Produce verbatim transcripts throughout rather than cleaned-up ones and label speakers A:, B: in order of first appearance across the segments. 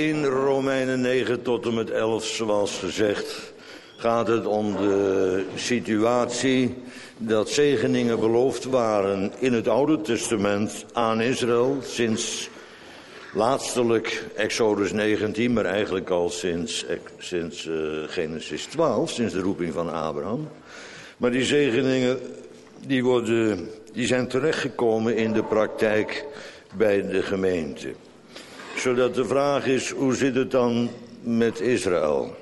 A: In Romeinen negen tot en met elf, zoals gezegd, gaat het om de situatie dat zegeningen beloofd waren in het Oude Testament aan Israël sinds laatstelijk Exodus negentien, maar eigenlijk al sinds, sinds uh, Genesis twaalf, sinds de roeping van Abraham. Maar die zegeningen die worden, die zijn terechtgekomen in de praktijk bij de gemeente. Zodat de vraag is, hoe zit het dan met Israël?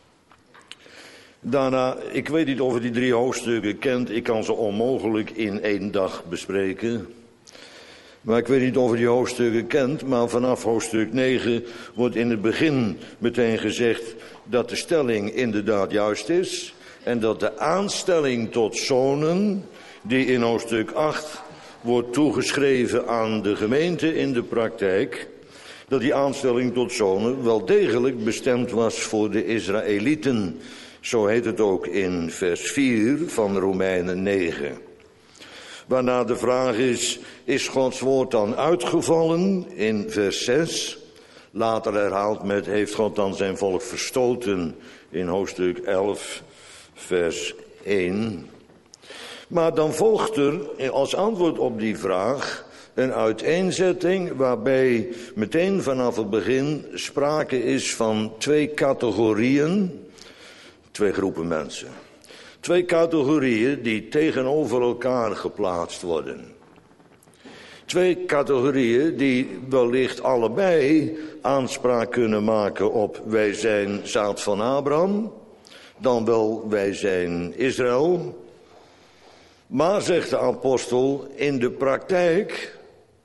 A: Daarna, ik weet niet of u die drie hoofdstukken kent. Ik kan ze onmogelijk in één dag bespreken. Maar ik weet niet of u die hoofdstukken kent. Maar vanaf hoofdstuk negen wordt in het begin meteen gezegd dat de stelling inderdaad juist is. En dat de aanstelling tot zonen, die in hoofdstuk acht wordt toegeschreven aan de gemeente in de praktijk, dat die aanstelling tot zonen wel degelijk bestemd was voor de Israëlieten. Zo heet het ook in vers vier van Romeinen negen. Waarna de vraag is, is Gods woord dan uitgevallen in vers zes? Later herhaald met, heeft God dan zijn volk verstoten in hoofdstuk elf, vers één. Maar dan volgt er als antwoord op die vraag een uiteenzetting waarbij meteen vanaf het begin sprake is van twee categorieën, twee groepen mensen. Twee categorieën die tegenover elkaar geplaatst worden. Twee categorieën die wellicht allebei aanspraak kunnen maken op wij zijn zaad van Abraham, dan wel wij zijn Israël. Maar, zegt de apostel, in de praktijk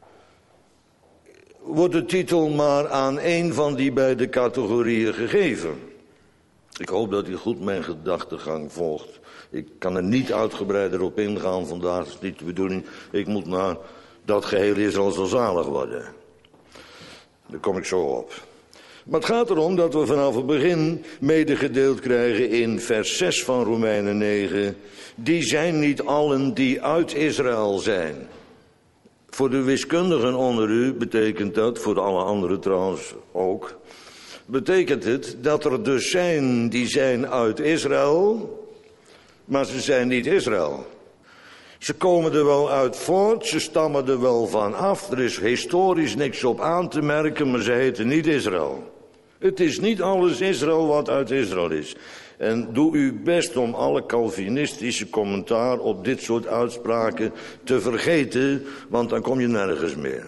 A: wordt de titel maar aan één van die beide categorieën gegeven. Ik hoop dat u goed mijn gedachtegang volgt. Ik kan er niet uitgebreider op ingaan, vandaag is het niet de bedoeling. Ik moet naar dat geheel Israël zal zalig worden. Daar kom ik zo op. Maar het gaat erom dat we vanaf het begin medegedeeld krijgen in vers zes van Romeinen negen. Die zijn niet allen die uit Israël zijn. Voor de wiskundigen onder u betekent dat, voor alle anderen trouwens ook, betekent het dat er dus zijn die zijn uit Israël, maar ze zijn niet Israël. Ze komen er wel uit voort, ze stammen er wel van af, er is historisch niks op aan te merken, maar ze heten niet Israël. Het is niet alles Israël wat uit Israël is. En doe uw best om alle Calvinistische commentaar op dit soort uitspraken te vergeten, want dan kom je nergens meer.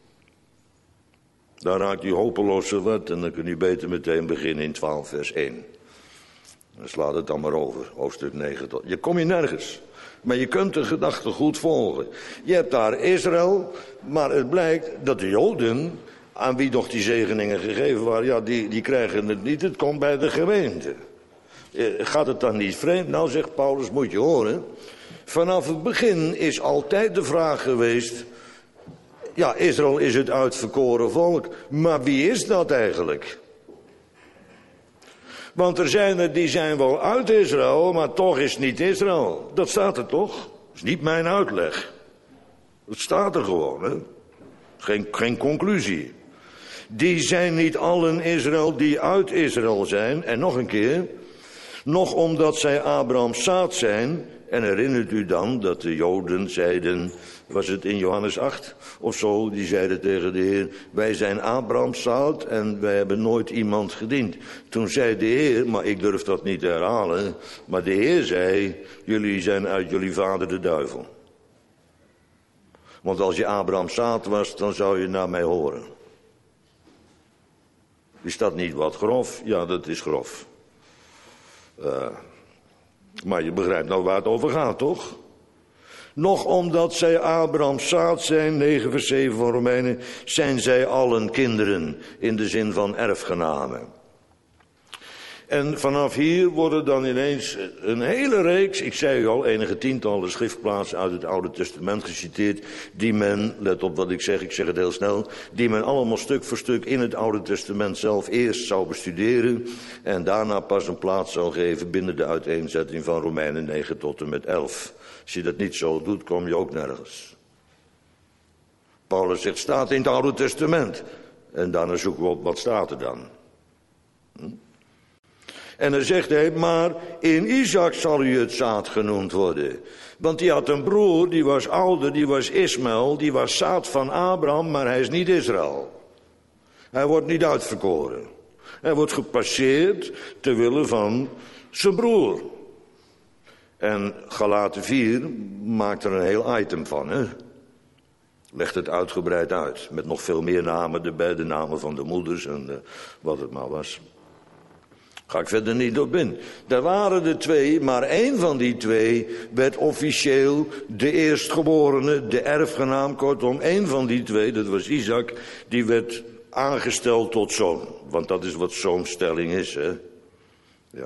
A: Daar raakt u hopeloos wat en dan kunt u beter meteen beginnen in twaalf vers één. Dan slaat het dan maar over, hoofdstuk negen tot. Je kom je nergens, maar je kunt de gedachte goed volgen. Je hebt daar Israël, maar het blijkt dat de Joden, aan wie nog die zegeningen gegeven waren, ja, die, die krijgen het niet, het komt bij de gemeente. Gaat het dan niet vreemd? Nou, zegt Paulus, moet je horen. Vanaf het begin is altijd de vraag geweest, ja, Israël is het uitverkoren volk, maar wie is dat eigenlijk? Want er zijn er die zijn wel uit Israël, maar toch is het niet Israël. Dat staat er toch? Dat is niet mijn uitleg. Dat staat er gewoon, hè. Geen, geen conclusie. Die zijn niet allen Israël die uit Israël zijn. En nog een keer, nog omdat zij Abrahams zaad zijn. En herinnert u dan dat de Joden zeiden, was het in Johannes acht of zo, die zeiden tegen de Heer, wij zijn Abrahams zaad en wij hebben nooit iemand gediend. Toen zei de Heer, maar ik durf dat niet te herhalen, maar de Heer zei, jullie zijn uit jullie vader de duivel. Want als je Abrahams zaad was, dan zou je naar mij horen. Is dat niet wat grof? Ja, dat is grof. Uh, maar je begrijpt nou waar het over gaat, toch? Nog omdat zij Abrahams zaad zijn, negen vers zeven van Romeinen, zijn zij allen kinderen, in de zin van erfgenamen. En vanaf hier worden dan ineens een hele reeks, ik zei u al, enige tientallen schriftplaatsen uit het Oude Testament geciteerd, die men, let op wat ik zeg, ik zeg het heel snel, die men allemaal stuk voor stuk in het Oude Testament zelf eerst zou bestuderen en daarna pas een plaats zou geven binnen de uiteenzetting van Romeinen negen tot en met elf. Als je dat niet zo doet, kom je ook nergens. Paulus zegt, staat in het Oude Testament. En daarna zoeken we op, wat staat er dan? Hm? En dan zegt hij, maar in Isaac zal u het zaad genoemd worden. Want die had een broer, die was ouder, die was Ismaël, die was zaad van Abraham, maar hij is niet Israël. Hij wordt niet uitverkoren. Hij wordt gepasseerd ter wille van zijn broer. En Galaten vier maakt er een heel item van, hè? Legt het uitgebreid uit, met nog veel meer namen erbij, de namen van de moeders en uh, wat het maar was. Ga ik verder niet op in. Er waren er twee, maar één van die twee werd officieel de eerstgeborene, de erfgenaam. Kortom, één van die twee, dat was Isaac, die werd aangesteld tot zoon. Want dat is wat zoonstelling is, hè. Ja.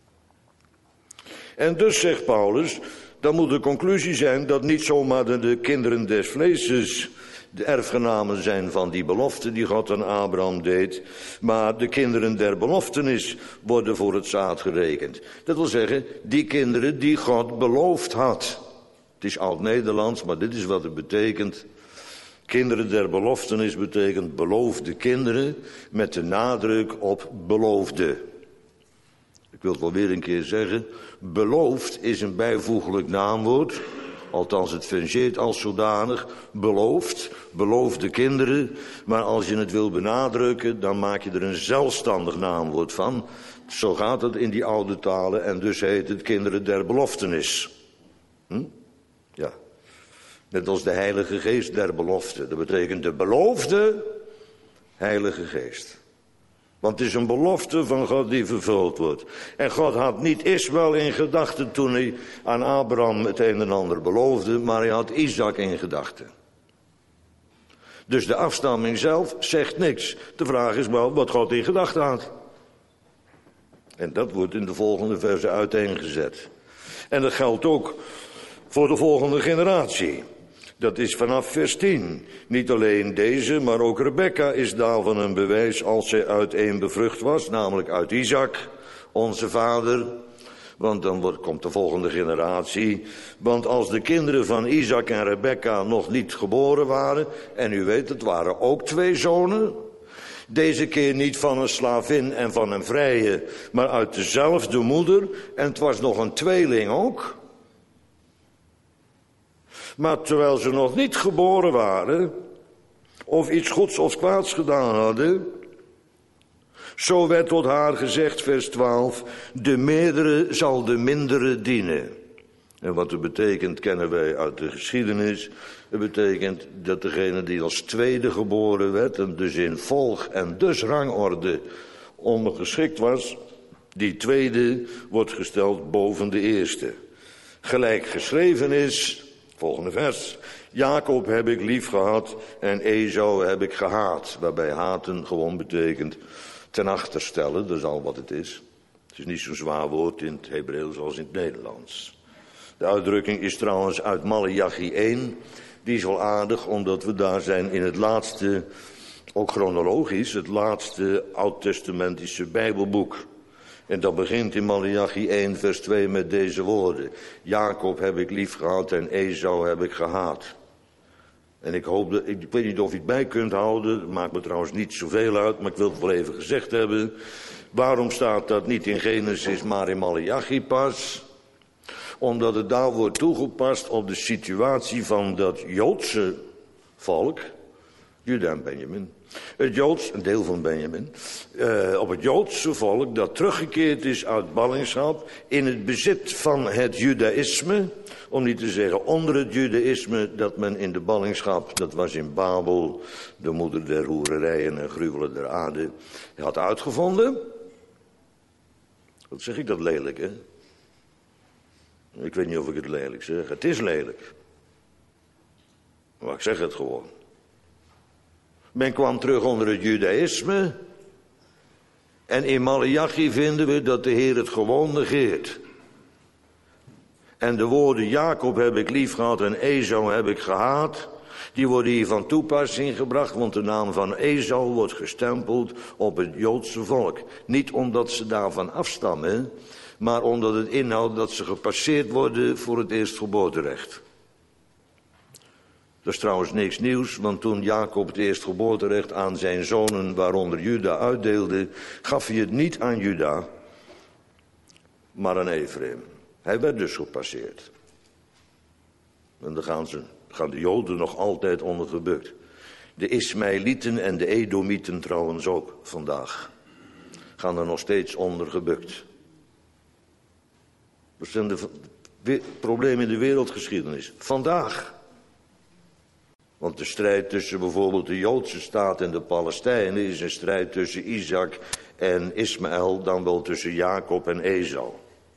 A: En dus zegt Paulus, dan moet de conclusie zijn dat niet zomaar de, de kinderen des vleeses de erfgenamen zijn van die belofte die God aan Abraham deed, maar de kinderen der beloftenis worden voor het zaad gerekend. Dat wil zeggen, die kinderen die God beloofd had. Het is oud-Nederlands, maar dit is wat het betekent. Kinderen der beloftenis betekent beloofde kinderen met de nadruk op beloofde. Ik wil het wel weer een keer zeggen. Beloofd is een bijvoeglijk naamwoord. Althans, het fungeert als zodanig. Beloofd, beloofde kinderen. Maar als je het wil benadrukken, dan maak je er een zelfstandig naamwoord van. Zo gaat het in die oude talen en dus heet het kinderen der beloftenis. Hm? Ja. Net als de Heilige Geest der belofte. Dat betekent de beloofde Heilige Geest. Want het is een belofte van God die vervuld wordt. En God had niet Ismaël in gedachten toen hij aan Abraham het een en ander beloofde, maar hij had Isaac in gedachten. Dus de afstamming zelf zegt niks. De vraag is wel wat God in gedachten had. En dat wordt in de volgende verse uiteengezet. En dat geldt ook voor de volgende generatie. Dat is vanaf vers tien. Niet alleen deze, maar ook Rebekka is daarvan een bewijs als zij uit één bevrucht was, namelijk uit Isaac, onze vader. Want dan wordt, komt de volgende generatie. Want als de kinderen van Isaac en Rebekka nog niet geboren waren, en u weet, het waren ook twee zonen, deze keer niet van een slavin en van een vrije, maar uit dezelfde moeder, en het was nog een tweeling ook. Maar terwijl ze nog niet geboren waren, of iets goeds of kwaads gedaan hadden, zo werd tot haar gezegd, vers twaalf, de meerdere zal de mindere dienen. En wat het betekent, kennen wij uit de geschiedenis. Het betekent dat degene die als tweede geboren werd, en dus in volg en dus rangorde ondergeschikt was, die tweede wordt gesteld boven de eerste. Gelijk geschreven is, volgende vers, Jacob heb ik lief gehad en Esau heb ik gehaat. Waarbij haten gewoon betekent ten achter stellen, dat is al wat het is. Het is niet zo'n zwaar woord in het Hebreeuws als in het Nederlands. De uitdrukking is trouwens uit Maleachi één. Die is wel aardig, omdat we daar zijn in het laatste, ook chronologisch, het laatste oud-testamentische Bijbelboek. En dat begint in Maleachi één vers twee met deze woorden. Jacob heb ik lief gehad en Esau heb ik gehaat. En ik hoop, dat, ik weet niet of je het bij kunt houden, dat maakt me trouwens niet zoveel uit, maar ik wil het wel even gezegd hebben. Waarom staat dat niet in Genesis, maar in Maleachi pas? Omdat het daar wordt toegepast op de situatie van dat Joodse volk, Juda en Benjamin. Het Joods, een deel van Benjamin, uh, op het Joodse volk dat teruggekeerd is uit ballingschap in het bezit van het Judaïsme, om niet te zeggen onder het Judaïsme dat men in de ballingschap, dat was in Babel, de moeder der hoererijen en gruwelen der aarde, had uitgevonden. Wat zeg ik dat lelijk, hè? Ik weet niet of ik het lelijk zeg, het is lelijk. Maar ik zeg het gewoon. Men kwam terug onder het Judaïsme. En in Maleachi vinden we dat de Heer het gewoon negeert. En de woorden Jacob heb ik lief gehad en Esau heb ik gehaat, die worden hier van toepassing gebracht, want de naam van Esau wordt gestempeld op het Joodse volk. Niet omdat ze daarvan afstammen, maar omdat het inhoudt dat ze gepasseerd worden voor het eerstgeboorterecht. Dat is trouwens niks nieuws, want toen Jacob het eerstgeboorterecht aan zijn zonen, waaronder Juda, uitdeelde, gaf hij het niet aan Juda, maar aan Ephraim. Hij werd dus gepasseerd. En daar gaan, ze, gaan de Joden nog altijd onder gebukt. De Ismaëlieten en de Edomieten trouwens ook vandaag. Gaan er nog steeds onder gebukt. Dat zijn de, de problemen in de wereldgeschiedenis. Vandaag. Want de strijd tussen bijvoorbeeld de Joodse staat en de Palestijnen is een strijd tussen Isaac en Ismaël, dan wel tussen Jacob en Esau.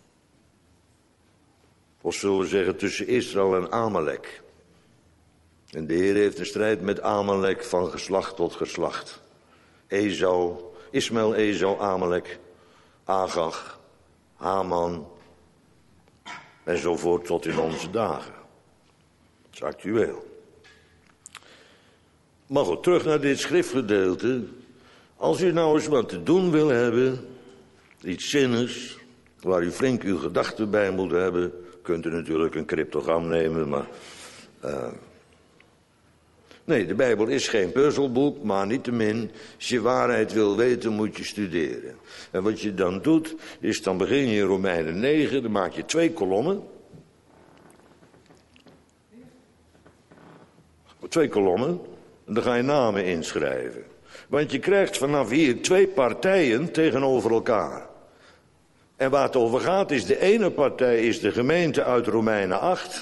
A: Of zullen we zeggen tussen Israël en Amalek. En de Heer heeft een strijd met Amalek van geslacht tot geslacht. Esau, Ismaël, Esau, Amalek, Agag, Haman enzovoort tot in onze dagen. Dat is actueel. Maar goed, terug naar dit schriftgedeelte. Als u nou eens wat te doen wil hebben, iets zinnigs, waar u flink uw gedachten bij moet hebben, kunt u natuurlijk een cryptogram nemen, maar Uh, nee, de Bijbel is geen puzzelboek, maar niettemin, als je waarheid wil weten, moet je studeren. En wat je dan doet, is dan begin je in Romeinen negen, dan maak je twee kolommen. Twee kolommen, en dan ga je namen inschrijven. Want je krijgt vanaf hier twee partijen tegenover elkaar. En waar het over gaat is, de ene partij is de gemeente uit Romeinen acht.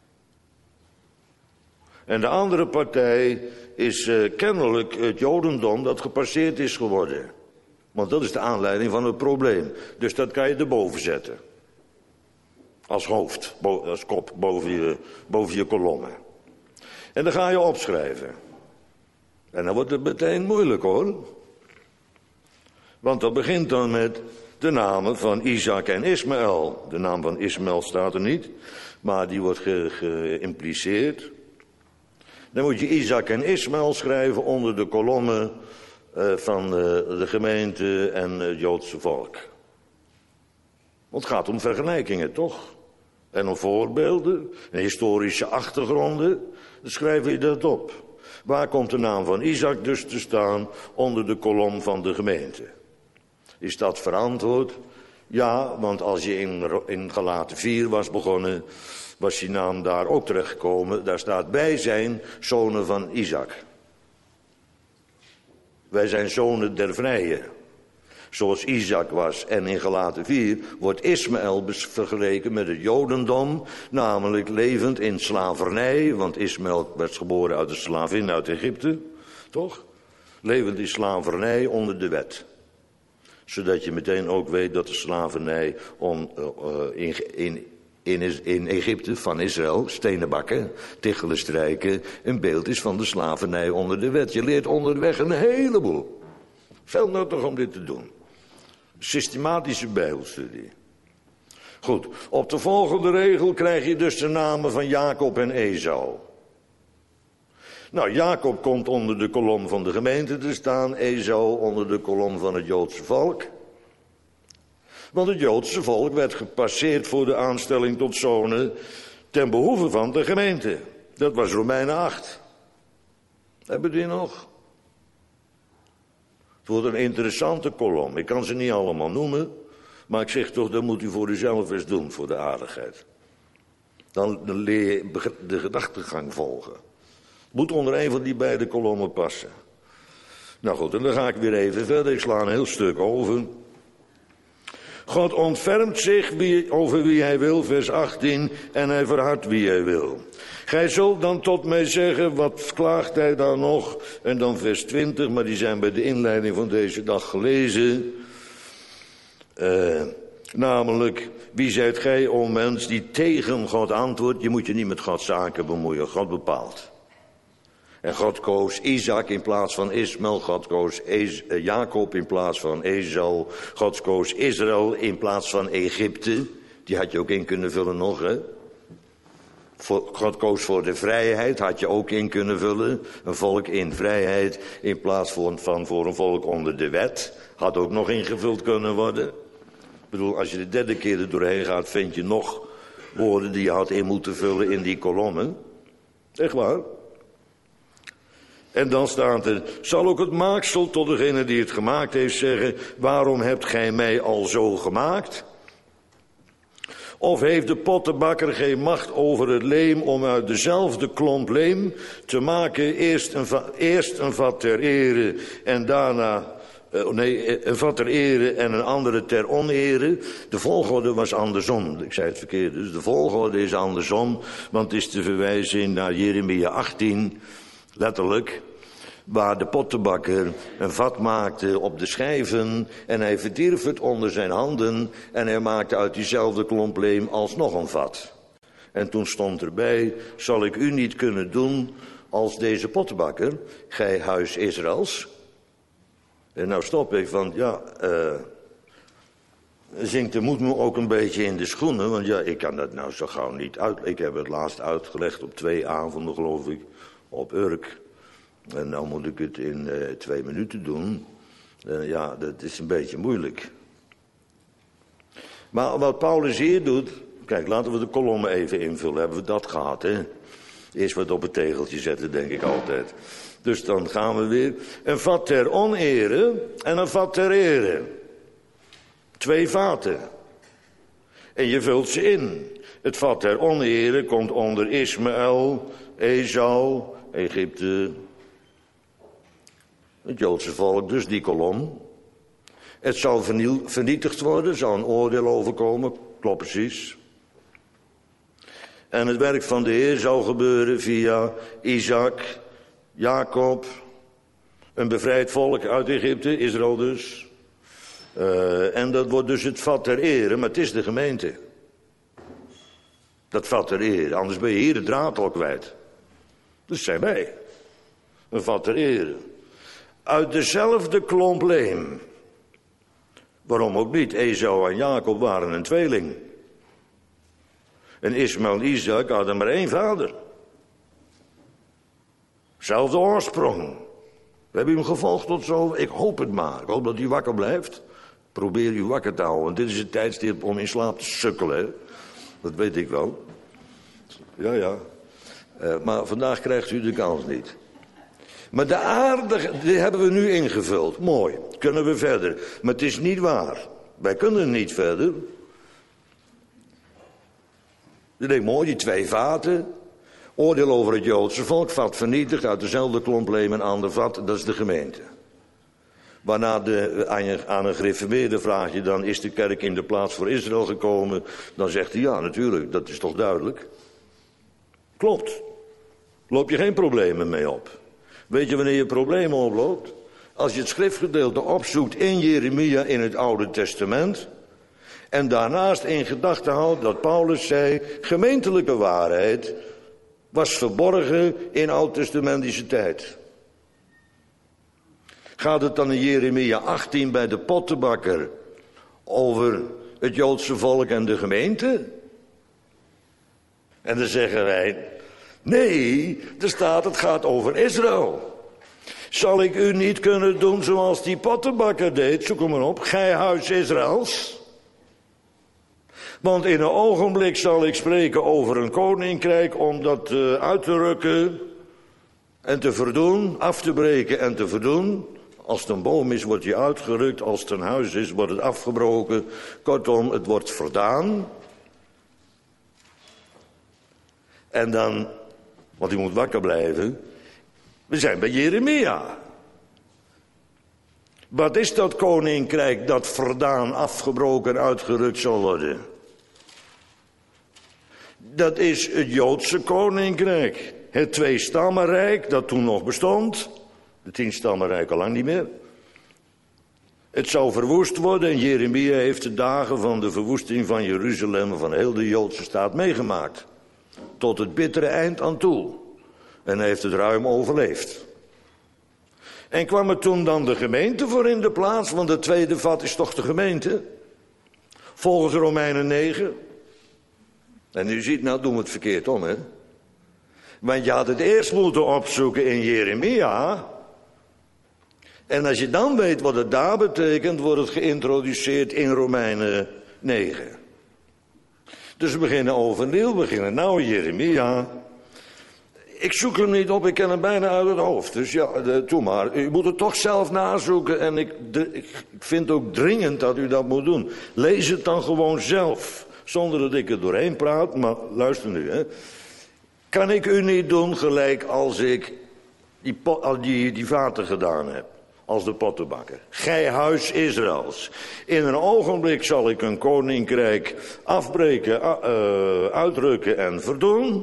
A: En de andere partij is uh, kennelijk het Jodendom dat gepasseerd is geworden. Want dat is de aanleiding van het probleem. Dus dat kan je erboven zetten. Als hoofd, bo- als kop boven je, boven je kolommen. En dan ga je opschrijven. En dan wordt het meteen moeilijk hoor. Want dat begint dan met de namen van Isaac en Ismaël. De naam van Ismaël staat er niet, maar die wordt ge- geïmpliceerd. Dan moet je Isaac en Ismaël schrijven onder de kolommen uh, van uh, de gemeente en het Joodse volk. Want het gaat om vergelijkingen, toch? En om voorbeelden, en historische achtergronden. Dan schrijf je dat op. Waar komt de naam van Isaac dus te staan onder de kolom van de gemeente? Is dat verantwoord? Ja, want als je in, in Galaten vier was begonnen, was die naam daar ook terechtgekomen. Daar staat bij zijn zonen van Isaac. Wij zijn zonen der vrije. Zoals Isaac was. En in Galaten vier wordt Ismaël vergeleken met het Jodendom. Namelijk levend in slavernij. Want Ismaël werd geboren uit de slavin uit Egypte. Toch? Levend in slavernij onder de wet. Zodat je meteen ook weet dat de slavernij on, uh, in, in, in, in Egypte van Israël, stenen bakken, tichelen strijken, een beeld is van de slavernij onder de wet. Je leert onderweg een heleboel. Veel nuttig om dit te doen. Systematische bijbelstudie. Goed, op de volgende regel krijg je dus de namen van Jacob en Esau. Nou, Jacob komt onder de kolom van de gemeente te staan, Esau onder de kolom van het Joodse volk. Want het Joodse volk werd gepasseerd voor de aanstelling tot zonen ten behoeve van de gemeente. Dat was Romeinen acht. Hebben we die nog? Het wordt een interessante kolom. Ik kan ze niet allemaal noemen, maar ik zeg toch, dat moet u voor uzelf eens doen, voor de aardigheid. Dan, dan leer je de gedachtegang volgen. Moet onder een van die beide kolommen passen. Nou goed, en dan ga ik weer even verder. Ik sla een heel stuk over. God ontfermt zich wie, over wie hij wil, vers achttien, en hij verhardt wie hij wil. Gij zult dan tot mij zeggen, wat klaagt hij dan nog? En dan vers twintig, maar die zijn bij de inleiding van deze dag gelezen. Uh, namelijk, wie zijt gij, o mens, die tegen God antwoordt? Je moet je niet met Gods zaken bemoeien, God bepaalt. En God koos Isaac in plaats van Ismaël. God koos Ez- uh, Jacob in plaats van Esau. God koos Israël in plaats van Egypte. Die had je ook in kunnen vullen nog, hè. Voor, God koos voor de vrijheid, had je ook in kunnen vullen. Een volk in vrijheid in plaats van, van voor een volk onder de wet. Had ook nog ingevuld kunnen worden. Ik bedoel, als je de derde keer er doorheen gaat, vind je nog woorden die je had in moeten vullen in die kolommen. Echt waar. En dan staat er, zal ook het maaksel tot degene die het gemaakt heeft zeggen, waarom hebt gij mij al zo gemaakt? Of heeft de pottenbakker geen macht over het leem om uit dezelfde klomp leem te maken eerst een, va- eerst een vat ter ere en daarna, uh, nee, een vat ter ere en een andere ter onere? De volgorde was andersom. Ik zei het verkeerd, dus de volgorde is andersom, want het is te verwijzen naar Jeremia achttien, letterlijk, waar de pottenbakker een vat maakte op de schijven en hij verdierf het onder zijn handen en hij maakte uit diezelfde klomp leem alsnog een vat. En toen stond erbij, zal ik u niet kunnen doen als deze pottenbakker, gij huis Israëls? En nou stop ik van, ja, uh, zinkt de moed me ook een beetje in de schoenen, want ja, ik kan dat nou zo gauw niet uit. Ik heb het laatst uitgelegd op twee avonden, geloof ik, op Urk. En nou moet ik het in uh, twee minuten doen. Uh, ja, dat is een beetje moeilijk. Maar wat Paulus hier doet... Kijk, laten we de kolommen even invullen. Hebben we dat gehad, hè? Eerst wat op het tegeltje zetten, denk ik altijd. Dus dan gaan we weer. Een vat ter onere en een vat ter ere. Twee vaten. En je vult ze in. Het vat ter onere komt onder Ismaël, Esau, Egypte... Het Joodse volk, dus die kolom. Het zou verniel, vernietigd worden, zou een oordeel overkomen, klopt precies. En het werk van de Heer zou gebeuren via Isaac, Jacob, een bevrijd volk uit Egypte, Israël dus. Uh, en dat wordt dus het vat ter ere, maar het is de gemeente. Dat vat ter ere, anders ben je hier de draad al kwijt. Dus zijn wij. Een vat ter ere. Uit dezelfde klomp leem. Waarom ook niet? Esau en Jacob waren een tweeling. En Ismaël en Isaac hadden maar één vader. Zelfde oorsprong. We hebben hem gevolgd tot zo. Ik hoop het maar. Ik hoop dat hij wakker blijft. Probeer u wakker te houden. Want dit is het tijdstip om in slaap te sukkelen. Hè? Dat weet ik wel. Ja, ja. Uh, maar vandaag krijgt u de kans niet. Maar de aarde, die hebben we nu ingevuld. Mooi, kunnen we verder. Maar het is niet waar. Wij kunnen niet verder. Je denkt, mooi, die twee vaten. Oordeel over het Joodse volk, vat vernietigd uit dezelfde klomp leem en ander vat, dat is de gemeente. Waarna de, aan, je, aan een gereformeerde vraag je dan, is de kerk in de plaats voor Israël gekomen? Dan zegt hij, ja, natuurlijk, dat is toch duidelijk. Klopt. Loop je geen problemen mee op. Weet je wanneer je problemen oploopt? Als je het schriftgedeelte opzoekt in Jeremia in het Oude Testament. En daarnaast in gedachten houdt dat Paulus zei, gemeentelijke waarheid was verborgen in oud-testamentische tijd. Gaat het dan in Jeremia achttien bij de pottenbakker over het Joodse volk en de gemeente? En dan zeggen wij, nee, er staat het gaat over Israël. Zal ik u niet kunnen doen zoals die pottenbakker deed, zoek hem maar op, gij huis Israëls? Want in een ogenblik zal ik spreken over een koninkrijk om dat uh, uit te rukken en te verdoen, af te breken en te verdoen. Als het een boom is, wordt hij uitgerukt. Als het een huis is, wordt het afgebroken. Kortom, het wordt verdaan. En dan, want hij moet wakker blijven. We zijn bij Jeremia. Wat is dat koninkrijk dat verdaan, afgebroken, uitgerukt zal worden? Dat is het Joodse koninkrijk. Het tweestammenrijk dat toen nog bestond. De tienstammenrijk al lang niet meer. Het zou verwoest worden en Jeremia heeft de dagen van de verwoesting van Jeruzalem, van heel de Joodse staat meegemaakt. Tot het bittere eind aan toe. En hij heeft het ruim overleefd. En kwam er toen dan de gemeente voor in de plaats, want het tweede vat is toch de gemeente? Volgens Romeinen negen. En u ziet, nou doen we het verkeerd om, hè. Want je had het eerst moeten opzoeken in Jeremia. En als je dan weet wat het daar betekent, wordt het geïntroduceerd in Romeinen negen. Dus we beginnen overnieuw, we beginnen nou Jeremia. Ik zoek hem niet op, ik ken hem bijna uit het hoofd. Dus ja, de, doe maar. U moet het toch zelf nazoeken en ik, de, ik vind ook dringend dat u dat moet doen. Lees het dan gewoon zelf, zonder dat ik er doorheen praat. Maar luister nu, hè. Kan ik u niet doen gelijk als ik die, pot, die, die vaten gedaan heb? Als de pottenbakker. Gij huis Israëls. In een ogenblik zal ik een koninkrijk afbreken, uh, uitrukken en verdoen.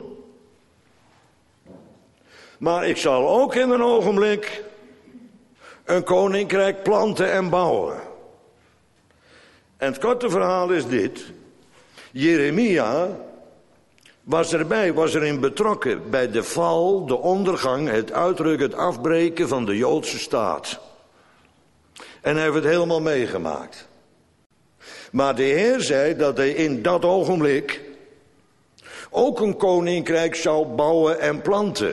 A: Maar ik zal ook in een ogenblik een koninkrijk planten en bouwen. En het korte verhaal is dit. Jeremia was erbij, was erin betrokken bij de val, de ondergang, het uitrukken, het afbreken van de Joodse staat. En hij heeft het helemaal meegemaakt. Maar de Heer zei dat hij in dat ogenblik ook een koninkrijk zou bouwen en planten.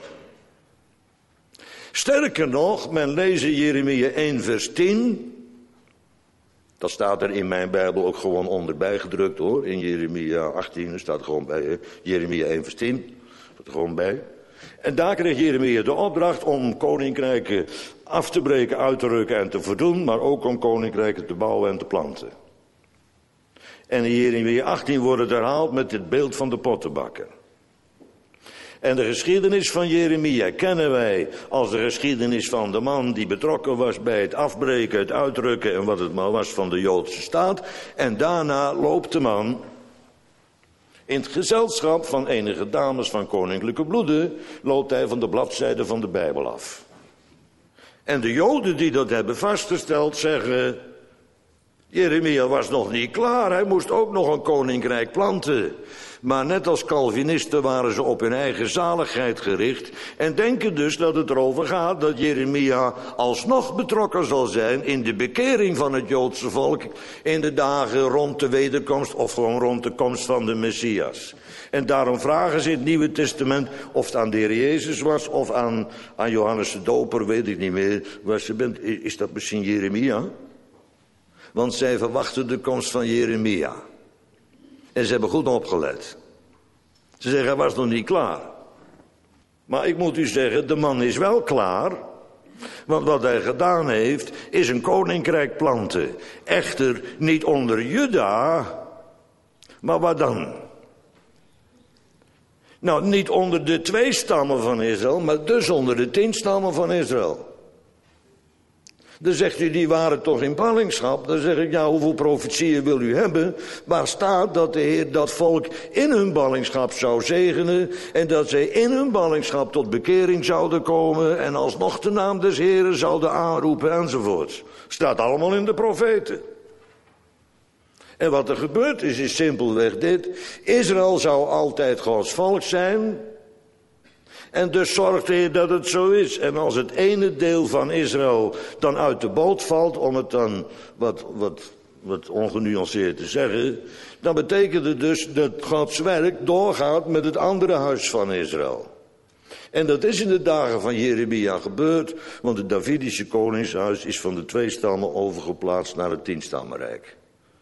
A: Sterker nog, men leest Jeremia één vers tien. Dat staat er in mijn Bijbel ook gewoon onderbij gedrukt hoor. In Jeremia achttien, er staat gewoon bij uh, Jeremia één vers tien. Staat er gewoon bij. En daar kreeg Jeremia de opdracht om koninkrijken af te breken, uit te rukken en te verdoen. Maar ook om koninkrijken te bouwen en te planten. En in Jeremia achttien wordt het herhaald met het beeld van de pottenbakker. En de geschiedenis van Jeremia kennen wij als de geschiedenis van de man die betrokken was bij het afbreken, het uitrukken en wat het maar was van de Joodse staat. En daarna loopt de man in het gezelschap van enige dames van koninklijke bloede, loopt hij van de bladzijde van de Bijbel af. En de Joden die dat hebben vastgesteld zeggen, Jeremia was nog niet klaar, hij moest ook nog een koninkrijk planten. Maar net als Calvinisten waren ze op hun eigen zaligheid gericht en denken dus dat het erover gaat dat Jeremia alsnog betrokken zal zijn in de bekering van het Joodse volk in de dagen rond de wederkomst of gewoon rond de komst van de Messias. En daarom vragen ze in het Nieuwe Testament of het aan de Heer Jezus was of aan, aan Johannes de Doper, weet ik niet meer waar ze bent. Is dat misschien Jeremia? Want zij verwachten de komst van Jeremia. En ze hebben goed opgelet. Ze zeggen, hij was nog niet klaar. Maar ik moet u zeggen, de man is wel klaar. Want wat hij gedaan heeft, is een koninkrijk planten. Echter niet onder Juda, maar wat dan? Nou, niet onder de twee stammen van Israël, maar dus onder de tien stammen van Israël. Dan zegt u, die waren toch in ballingschap. Dan zeg ik, ja, hoeveel profetieën wil u hebben? Waar staat dat de Heer dat volk in hun ballingschap zou zegenen en dat zij in hun ballingschap tot bekering zouden komen en alsnog de naam des Heeren zouden aanroepen enzovoort. Staat allemaal in de profeten. En wat er gebeurd is, is simpelweg dit. Israël zou altijd Gods volk zijn. En dus zorgt de Heer dat het zo is. En als het ene deel van Israël dan uit de boot valt, om het dan wat, wat, wat ongenuanceerd te zeggen, dan betekent het dus dat Gods werk doorgaat met het andere huis van Israël. En dat is in de dagen van Jeremia gebeurd, want het Davidische koningshuis is van de twee stammen overgeplaatst naar het tienstammenrijk.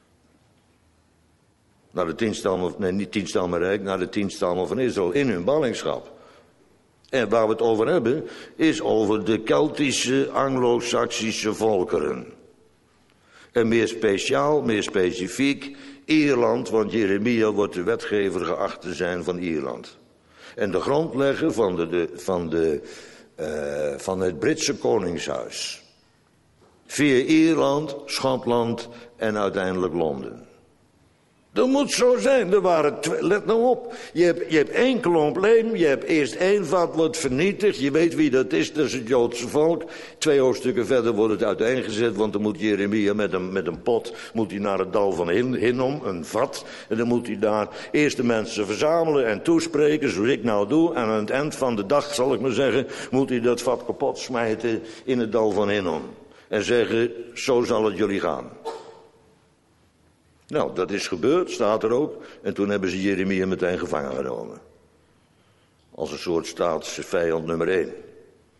A: Naar de tienstammen, nee niet tienstammenrijk, naar de tien stammen van Israël in hun ballingschap. En waar we het over hebben, is over de Keltische, Anglo-Saxische volkeren. En meer speciaal, meer specifiek, Ierland, want Jeremia wordt de wetgever geacht te zijn van Ierland. En de grondlegger van, de, de, van, de, uh, van het Britse koningshuis. Via Ierland, Schotland en uiteindelijk Londen. Dat moet zo zijn. Er waren twee, let nou op. Je hebt, je hebt één klomp leem. Je hebt eerst één vat wordt vernietigd. Je weet wie dat is. Dat is het Joodse volk. Twee hoofdstukken verder wordt het uiteengezet. Want dan moet Jeremia met een, met een pot moet hij naar het dal van Hinnom. Een vat. En dan moet hij daar eerst de mensen verzamelen en toespreken. Zoals ik nou doe. En aan het eind van de dag, zal ik maar zeggen, moet hij dat vat kapot smijten in het dal van Hinnom. En zeggen, zo zal het jullie gaan. Nou, dat is gebeurd, staat er ook. En toen hebben ze Jeremia meteen gevangen genomen. Als een soort staatsvijand nummer één.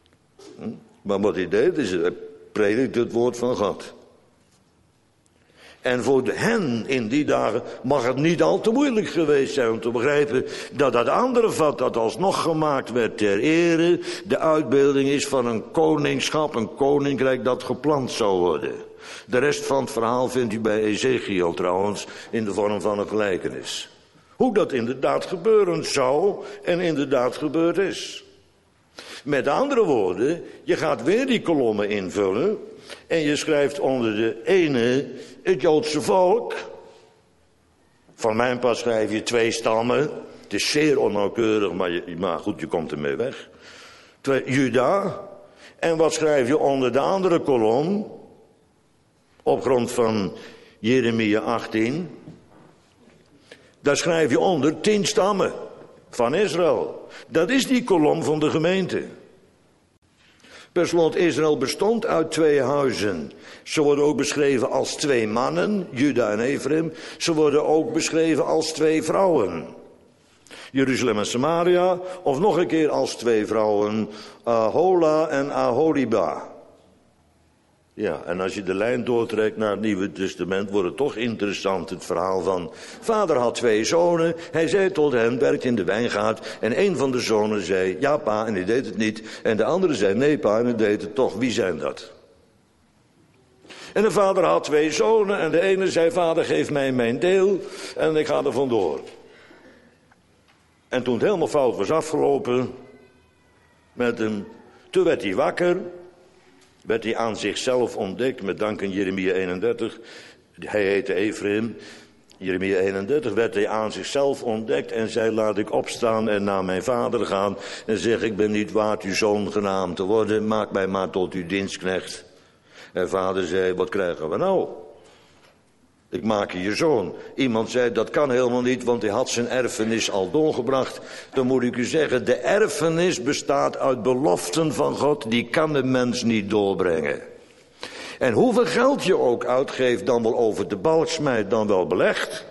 A: Hm? Maar wat hij deed, is hij predikte het woord van God. En voor de hen in die dagen mag het niet al te moeilijk geweest zijn om te begrijpen dat dat andere vat dat alsnog gemaakt werd ter ere de uitbeelding is van een koningschap, een koninkrijk dat geplant zou worden. De rest van het verhaal vindt u bij Ezekiel trouwens in de vorm van een gelijkenis. Hoe dat inderdaad gebeuren zou en inderdaad gebeurd is. Met andere woorden, je gaat weer die kolommen invullen en je schrijft onder de ene het Joodse volk. Van mijn part schrijf je twee stammen. Het is zeer onnauwkeurig, maar, je, maar goed, je komt ermee weg. Twee, Juda. En wat schrijf je onder de andere kolom? Op grond van Jeremia achttien. Daar schrijf je onder tien stammen van Israël. Dat is die kolom van de gemeente. Per slot, Israël bestond uit twee huizen. Ze worden ook beschreven als twee mannen, Juda en Ephraim. Ze worden ook beschreven als twee vrouwen. Jeruzalem en Samaria, of nog een keer als twee vrouwen, Ahola en Aholiba. Ja, en als je de lijn doortrekt naar het Nieuwe Testament, wordt het toch interessant, het verhaal van... Vader had twee zonen, hij zei tot hen, werkt in de wijngaard... en een van de zonen zei, ja pa, en hij deed het niet... en de andere zei, nee pa, en hij deed het toch, wie zijn dat? En de vader had twee zonen, en de ene zei, vader, geef mij mijn deel... en ik ga er vandoor. En toen het helemaal fout was afgelopen met hem, toen werd hij wakker... werd hij aan zichzelf ontdekt, met dank aan Jeremia eenendertig. Hij heette Ephraim. Jeremia eenendertig werd hij aan zichzelf ontdekt en zei, laat ik opstaan en naar mijn vader gaan. En zeg, ik ben niet waard uw zoon genaamd te worden, maak mij maar tot uw dienstknecht. En vader zei, wat krijgen we nou? Ik maak je je zoon. Iemand zei, dat kan helemaal niet, want hij had zijn erfenis al doorgebracht. Dan moet ik u zeggen, de erfenis bestaat uit beloften van God, die kan de mens niet doorbrengen. En hoeveel geld je ook uitgeeft, dan wel over de balk smijt, dan wel belegt.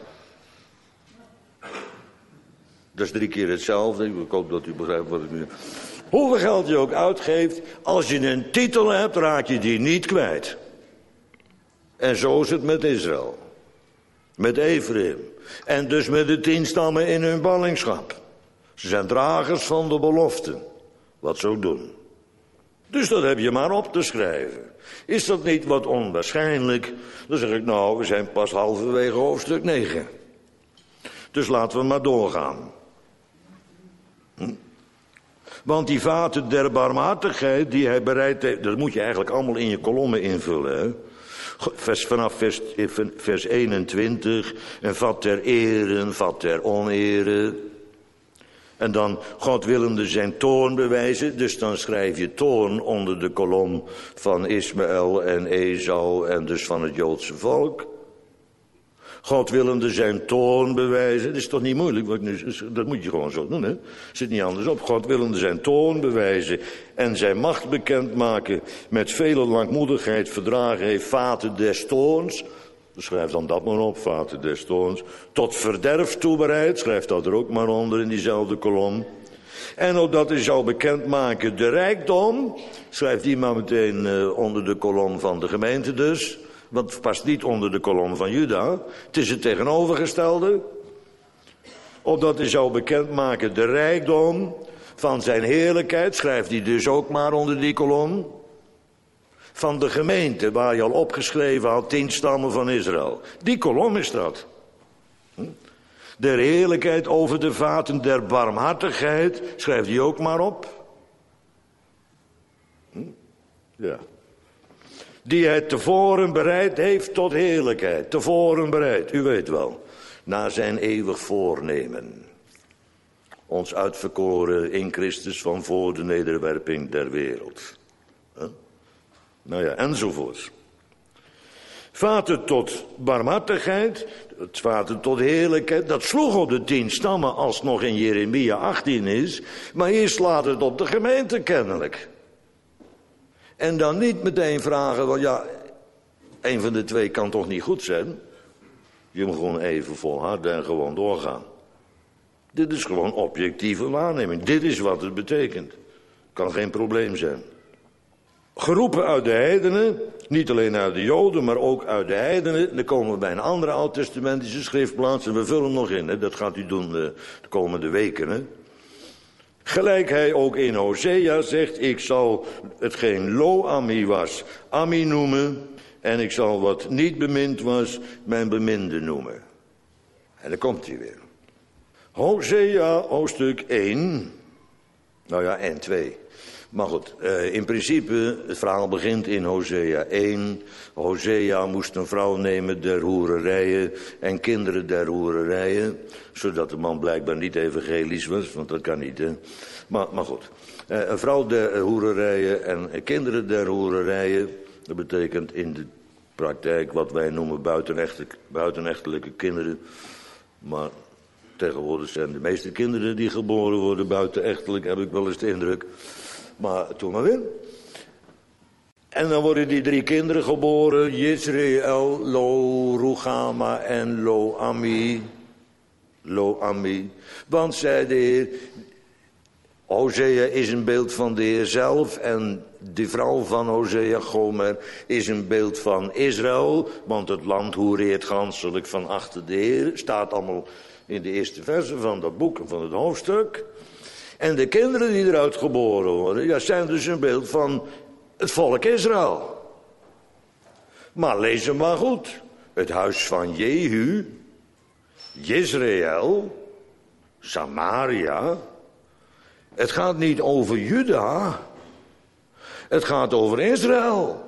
A: Dat is drie keer hetzelfde, ik hoop dat u begrijpt wat ik nu... Hoeveel geld je ook uitgeeft, als je een titel hebt, raak je die niet kwijt. En zo is het met Israël. Met Ephraim. En dus met de tien stammen in hun ballingschap. Ze zijn dragers van de beloften. Wat ze ook doen. Dus dat heb je maar op te schrijven. Is dat niet wat onwaarschijnlijk? Dan zeg ik, nou, we zijn pas halverwege hoofdstuk negen. Dus laten we maar doorgaan. Hm? Want die vaten der barmhartigheid die hij bereid heeft, dat moet je eigenlijk allemaal in je kolommen invullen, hè? Vers, vanaf vers, vers eenentwintig, een vat ter ere, een vat ter onere. En dan God willende zijn toorn bewijzen, dus dan schrijf je toorn onder de kolom van Ismaël en Esau en dus van het Joodse volk. God willende zijn toorn bewijzen, dat is toch niet moeilijk, wat ik nu, dat moet je gewoon zo doen, hè? Zit niet anders op. God willende zijn toorn bewijzen en zijn macht bekendmaken, met vele langmoedigheid verdragen heeft vaten des toorns. Schrijf dan dat maar op, vaten des toorns. Tot verderf toebereid, schrijf dat er ook maar onder in diezelfde kolom. En opdat hij zou bekendmaken de rijkdom, schrijf die maar meteen uh, onder de kolom van de gemeente dus. Want het past niet onder de kolom van Juda. Het is het tegenovergestelde. Opdat hij zou bekendmaken de rijkdom van zijn heerlijkheid. Schrijft hij dus ook maar onder die kolom. Van de gemeente waar je al opgeschreven had, tien stammen van Israël. Die kolom is dat. Der heerlijkheid over de vaten der barmhartigheid. Schrijft hij ook maar op. Ja. Die hij tevoren bereid heeft tot heerlijkheid. Tevoren bereid, u weet wel. Na zijn eeuwig voornemen. Ons uitverkoren in Christus van voor de nederwerping der wereld. Huh? Nou ja, enzovoort. Vaten tot barmhartigheid, het vaten tot heerlijkheid, dat sloeg op de tien stammen als het nog in Jeremia achttien is. Maar hier slaat het op de gemeente kennelijk. En dan niet meteen vragen, want ja, een van de twee kan toch niet goed zijn? Je moet gewoon even volharden en gewoon doorgaan. Dit is gewoon objectieve waarneming. Dit is wat het betekent. Kan geen probleem zijn. geroepen uit de heidenen, niet alleen uit de Joden, maar ook uit de heidenen. Dan komen we bij een andere oud-testamentische schriftplaats en we vullen hem nog in, hè. Dat gaat u doen de, de komende weken, hè. Gelijk hij ook in Hosea zegt, ik zal hetgeen Lo-Ami was, Ami noemen, en ik zal wat niet bemind was, mijn beminde noemen. En dan komt hij weer. Hosea, hoofdstuk één, nou ja, en twee. Maar goed, uh, in principe, het verhaal begint in Hosea één. Hosea moest een vrouw nemen der hoererijen en kinderen der hoererijen. Zodat de man blijkbaar niet evangelisch was, want dat kan niet, hè. Maar, maar goed, uh, een vrouw der hoererijen en kinderen der hoererijen. Dat betekent in de praktijk wat wij noemen buitenechtelijke, buitenechtelijke kinderen. Maar tegenwoordig zijn de meeste kinderen die geboren worden buitenechtelijk, heb ik wel eens de indruk. Maar toen maar weer. En dan worden die drie kinderen geboren. Jezreel, Lo, Ruchama en Lo-Ami. Lo-Ami. Want, zei de Heer, Hosea is een beeld van de Heer zelf. En de vrouw van Hosea, Gomer, is een beeld van Israël. Want het land hoereert ganselijk van achter de Heer. Staat allemaal in de eerste versen van dat boek, van het hoofdstuk. En de kinderen die eruit geboren worden, ja, zijn dus een beeld van het volk Israël. Maar lees hem maar goed. Het huis van Jehu, Jezreel, Samaria. Het gaat niet over Juda. Het gaat over Israël.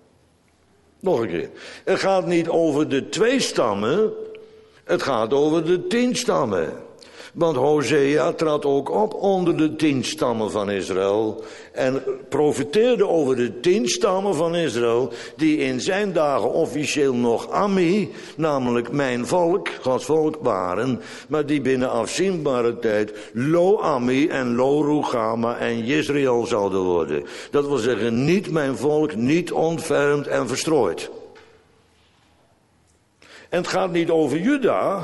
A: Nog een keer. Het gaat niet over de twee stammen. Het gaat over de tien stammen. Want Hosea trad ook op onder de tien stammen van Israël. En profeteerde over de tien stammen van Israël. Die in zijn dagen officieel nog Ami, namelijk mijn volk, Gods volk waren. Maar die binnen afzienbare tijd Lo-Ami en Lo-Ruchama en Jezreel zouden worden. Dat wil zeggen niet mijn volk, niet ontfermd en verstrooid. En het gaat niet over Juda.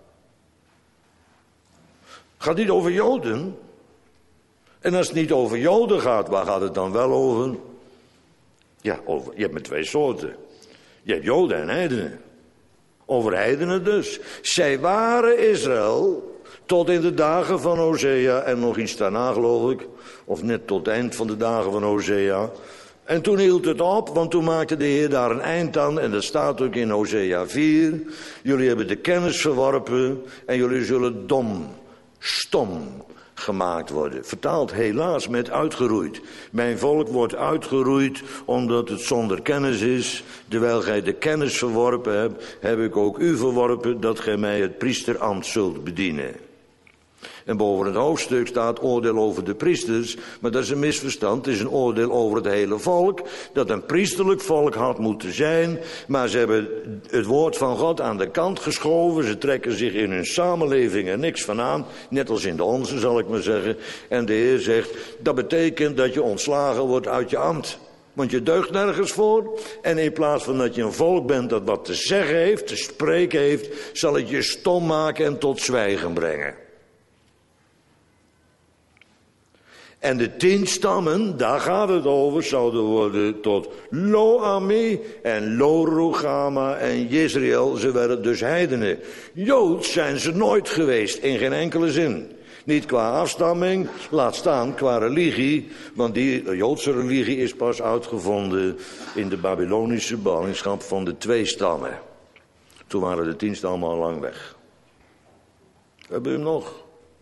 A: Het gaat niet over Joden. En als het niet over Joden gaat, waar gaat het dan wel over? Ja, over, je hebt maar twee soorten. Je hebt Joden en heidenen. Over heidenen dus. Zij waren Israël tot in de dagen van Hosea en nog iets daarna geloof ik. Of net tot het eind van de dagen van Hosea. En toen hield het op, want toen maakte de Heer daar een eind aan. En dat staat ook in Hosea vier. Jullie hebben de kennis verworpen en jullie zullen dom, stom gemaakt worden. Vertaald helaas met uitgeroeid. Mijn volk wordt uitgeroeid omdat het zonder kennis is. Terwijl gij de kennis verworpen hebt, heb ik ook u verworpen dat gij mij het priesterambt zult bedienen. En boven het hoofdstuk staat oordeel over de priesters. Maar dat is een misverstand. Het is een oordeel over het hele volk. Dat een priesterlijk volk had moeten zijn. Maar ze hebben het woord van God aan de kant geschoven. Ze trekken zich in hun samenleving er niks van aan. Net als in de onze, zal ik maar zeggen. En de Heer zegt, dat betekent dat je ontslagen wordt uit je ambt. Want je deugt nergens voor. En in plaats van dat je een volk bent dat wat te zeggen heeft, te spreken heeft, zal het je stom maken en tot zwijgen brengen. En de tien stammen, daar gaat het over, zouden worden tot Lo-Ami en Lo-Ruchama en Jezreel. Ze werden dus heidenen. Joods zijn ze nooit geweest, in geen enkele zin. Niet qua afstamming, laat staan qua religie. Want die Joodse religie is pas uitgevonden in de Babylonische ballingschap van de twee stammen. Toen waren de tien stammen al lang weg. Hebben we hem nog?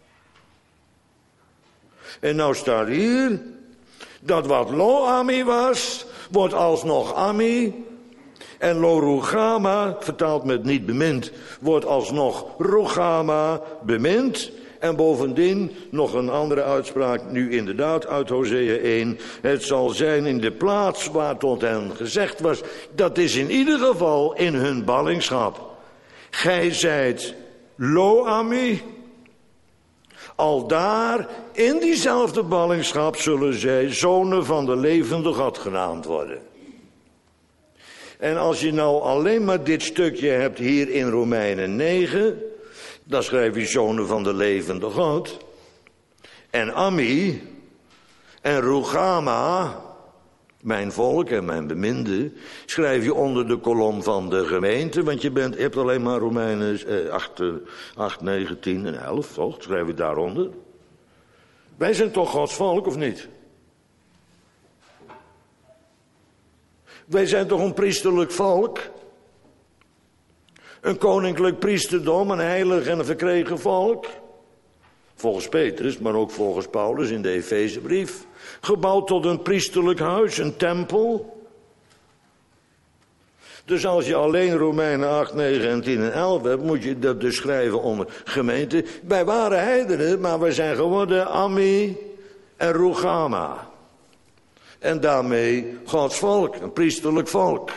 A: En nou staat hier, dat wat Lo-Ami was, wordt alsnog Ami. En Lo-Ruchama, vertaald met niet bemind, wordt alsnog Ruchama bemind. En bovendien nog een andere uitspraak, nu inderdaad uit Hosea één. Het zal zijn in de plaats waar tot hen gezegd was, dat is in ieder geval in hun ballingschap. Gij zijt Lo-Ami. Al daar, in diezelfde ballingschap, zullen zij zonen van de levende God genaamd worden. En als je nou alleen maar dit stukje hebt hier in Romeinen negen, dan schrijf je zonen van de levende God. En Ami en Ruchama, Mijn volk en mijn beminde, schrijf je onder de kolom van de gemeente, want je, bent, je hebt alleen maar Romeinen eh, acht, negen, tien en elf, toch? Schrijf je daaronder. Wij zijn toch Gods volk, of niet? Wij zijn toch een priesterlijk volk? Een koninklijk priesterdom, een heilig en een verkregen volk? Volgens Petrus, maar ook volgens Paulus in de Efezebrief. Gebouwd tot een priesterlijk huis, een tempel. Dus als je alleen Romeinen acht, negen en tien en elf hebt, moet je dat dus schrijven onder gemeente. Wij waren heidenen, maar wij zijn geworden Ammi en Rugama. En daarmee Gods volk, een priesterlijk volk.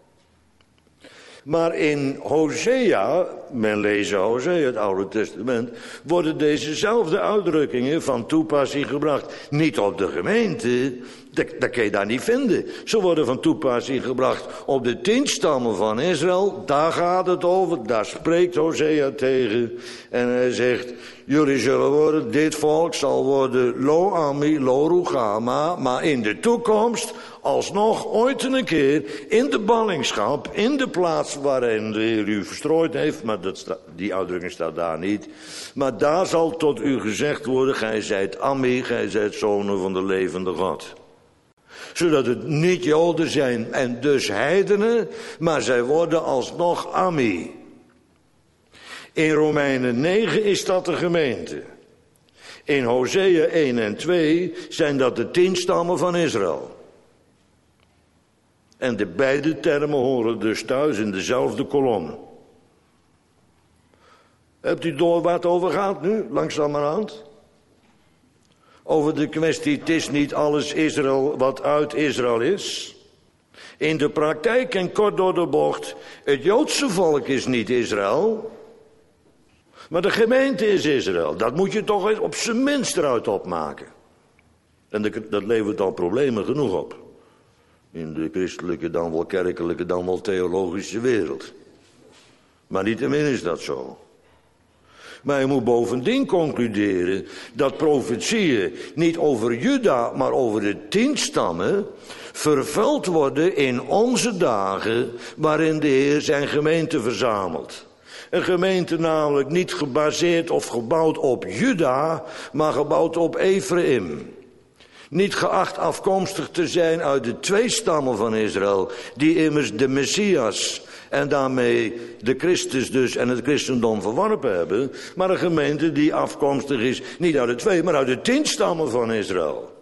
A: Maar in Hosea, men leest Hosea, het Oude Testament, worden dezezelfde uitdrukkingen van toepassing gebracht. Niet op de gemeente, dat, dat kun je daar niet vinden. Ze worden van toepassing gebracht op de tien stammen van Israël. Daar gaat het over, daar spreekt Hosea tegen. En hij zegt, jullie zullen worden, dit volk zal worden Lo Ami, Lo Rugama, maar in de toekomst alsnog ooit een keer in de ballingschap, in de plaats waarin de Heer u verstrooid heeft, maar dat sta, die uitdrukking staat daar niet. Maar daar zal tot u gezegd worden, gij zijt Ammi, gij zijt zonen van de levende God. Zodat het niet Joden zijn en dus heidenen, maar zij worden alsnog Ammi. In Romeinen negen is dat de gemeente. In Hosea één en twee zijn dat de tien stammen van Israël. En de beide termen horen dus thuis in dezelfde kolom. Hebt u door waar het over gaat nu, langzamerhand? Over de kwestie, het is niet alles Israël wat uit Israël is. In de praktijk en kort door de bocht, het Joodse volk is niet Israël. Maar de gemeente is Israël. Dat moet je toch eens op zijn minst eruit opmaken. En dat levert al problemen genoeg op. In de christelijke, dan wel kerkelijke, dan wel theologische wereld. Maar niettemin is dat zo. Maar je moet bovendien concluderen dat profetieën niet over Juda, maar over de tien stammen vervuld worden in onze dagen waarin de Heer zijn gemeente verzamelt. Een gemeente namelijk niet gebaseerd of gebouwd op Juda, maar gebouwd op Ephraim. Niet geacht afkomstig te zijn uit de twee stammen van Israël, die immers de Messias en daarmee de Christus dus en het christendom verworpen hebben, maar een gemeente die afkomstig is niet uit de twee, maar uit de tien stammen van Israël.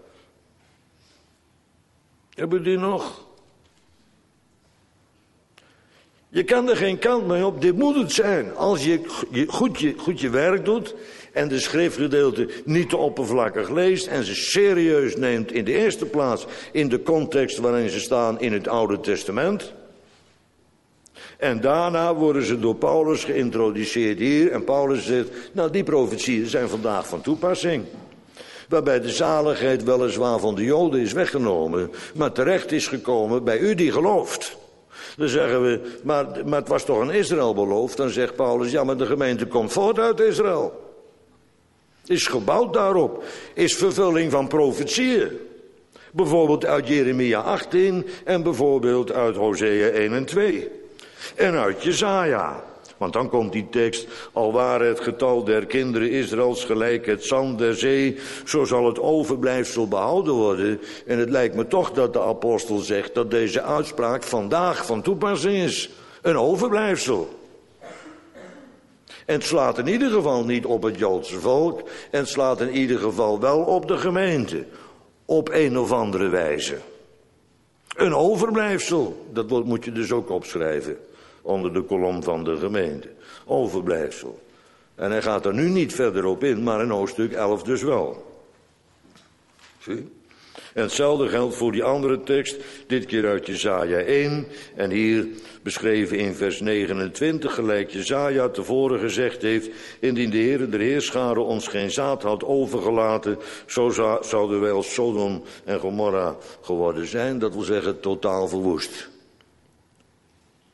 A: Hebben we die nog? Je kan er geen kant mee op, dit moet het zijn. Als je goed je, goed je werk doet en de schriftgedeelte niet te oppervlakkig leest en ze serieus neemt in de eerste plaats in de context waarin ze staan in het Oude Testament. En daarna worden ze door Paulus geïntroduceerd hier en Paulus zegt, nou die profetieën zijn vandaag van toepassing. Waarbij de zaligheid weliswaar van de Joden is weggenomen, maar terecht is gekomen bij u die gelooft. Dan zeggen we, maar, maar het was toch aan Israël beloofd? Dan zegt Paulus, ja, maar de gemeente komt voort uit Israël. Is gebouwd daarop. Is vervulling van profetieën. Bijvoorbeeld uit Jeremia achttien en bijvoorbeeld uit Hosea één en twee. En uit Jesaja. Want dan komt die tekst, al ware het getal der kinderen Israëls gelijk het zand der zee, zo zal het overblijfsel behouden worden. En het lijkt me toch dat de apostel zegt dat deze uitspraak vandaag van toepassing is. Een overblijfsel. En het slaat in ieder geval niet op het Joodse volk, en het slaat in ieder geval wel op de gemeente. Op een of andere wijze. Een overblijfsel, dat moet je dus ook opschrijven. Onder de kolom van de gemeente. Overblijfsel. En hij gaat er nu niet verder op in, maar in hoofdstuk elf dus wel. Zie? En hetzelfde geldt voor die andere tekst, dit keer uit Jesaja één. En hier beschreven in vers negenentwintig, gelijk Jesaja tevoren gezegd heeft, indien de Heere der Heerscharen ons geen zaad had overgelaten, zo zouden wij als Sodom en Gomorra geworden zijn. Dat wil zeggen totaal verwoest.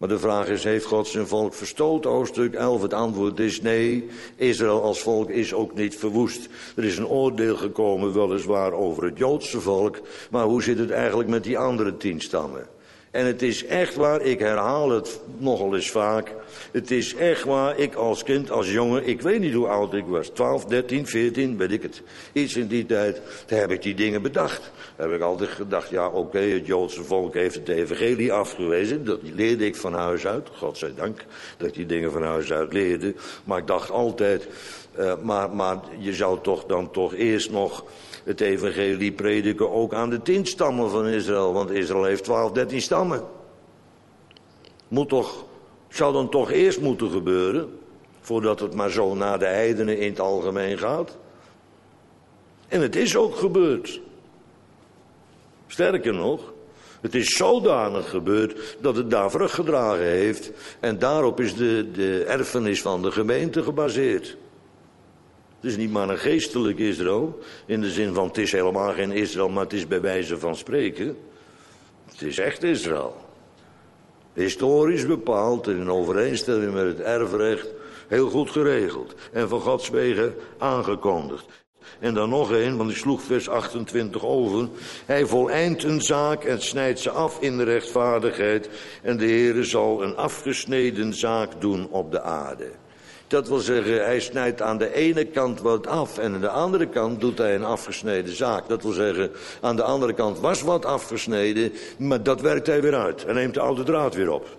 A: Maar de vraag is, heeft God zijn volk verstoten? Hoofdstuk elf, het antwoord is nee. Israël als volk is ook niet verwoest. Er is een oordeel gekomen, weliswaar over het Joodse volk. Maar hoe zit het eigenlijk met die andere tien stammen? En het is echt waar, ik herhaal het nogal eens vaak. Het is echt waar, ik als kind, als jongen, ik weet niet hoe oud ik was. twaalf, dertien, veertien, weet ik het. Iets in die tijd, daar heb ik die dingen bedacht. Daar heb ik altijd gedacht, ja oké, okay, het Joodse volk heeft het evangelie afgewezen. Dat leerde ik van huis uit, godzijdank dat ik die dingen van huis uit leerde. Maar ik dacht altijd, uh, maar, maar je zou toch dan toch eerst nog het evangelie prediken ook aan de tien stammen van Israël. Want Israël heeft twaalf, dertien stammen. Moet toch, zou dan toch eerst moeten gebeuren, voordat het maar zo naar de heidenen in het algemeen gaat. En het is ook gebeurd. Sterker nog, het is zodanig gebeurd dat het daar vrucht gedragen heeft. En daarop is de, de erfenis van de gemeente gebaseerd. Het is niet maar een geestelijk Israël, in de zin van het is helemaal geen Israël, maar het is bij wijze van spreken. Het is echt Israël. Historisch bepaald en in overeenstemming met het erfrecht, heel goed geregeld. En van Gods wegen aangekondigd. En dan nog een, want ik sloeg vers achtentwintig over. Hij voleind een zaak en snijdt ze af in de rechtvaardigheid. En de Heere zal een afgesneden zaak doen op de aarde. Dat wil zeggen, hij snijdt aan de ene kant wat af en aan de andere kant doet hij een afgesneden zaak. Dat wil zeggen, aan de andere kant was wat afgesneden, maar dat werkt hij weer uit en neemt de oude draad weer op.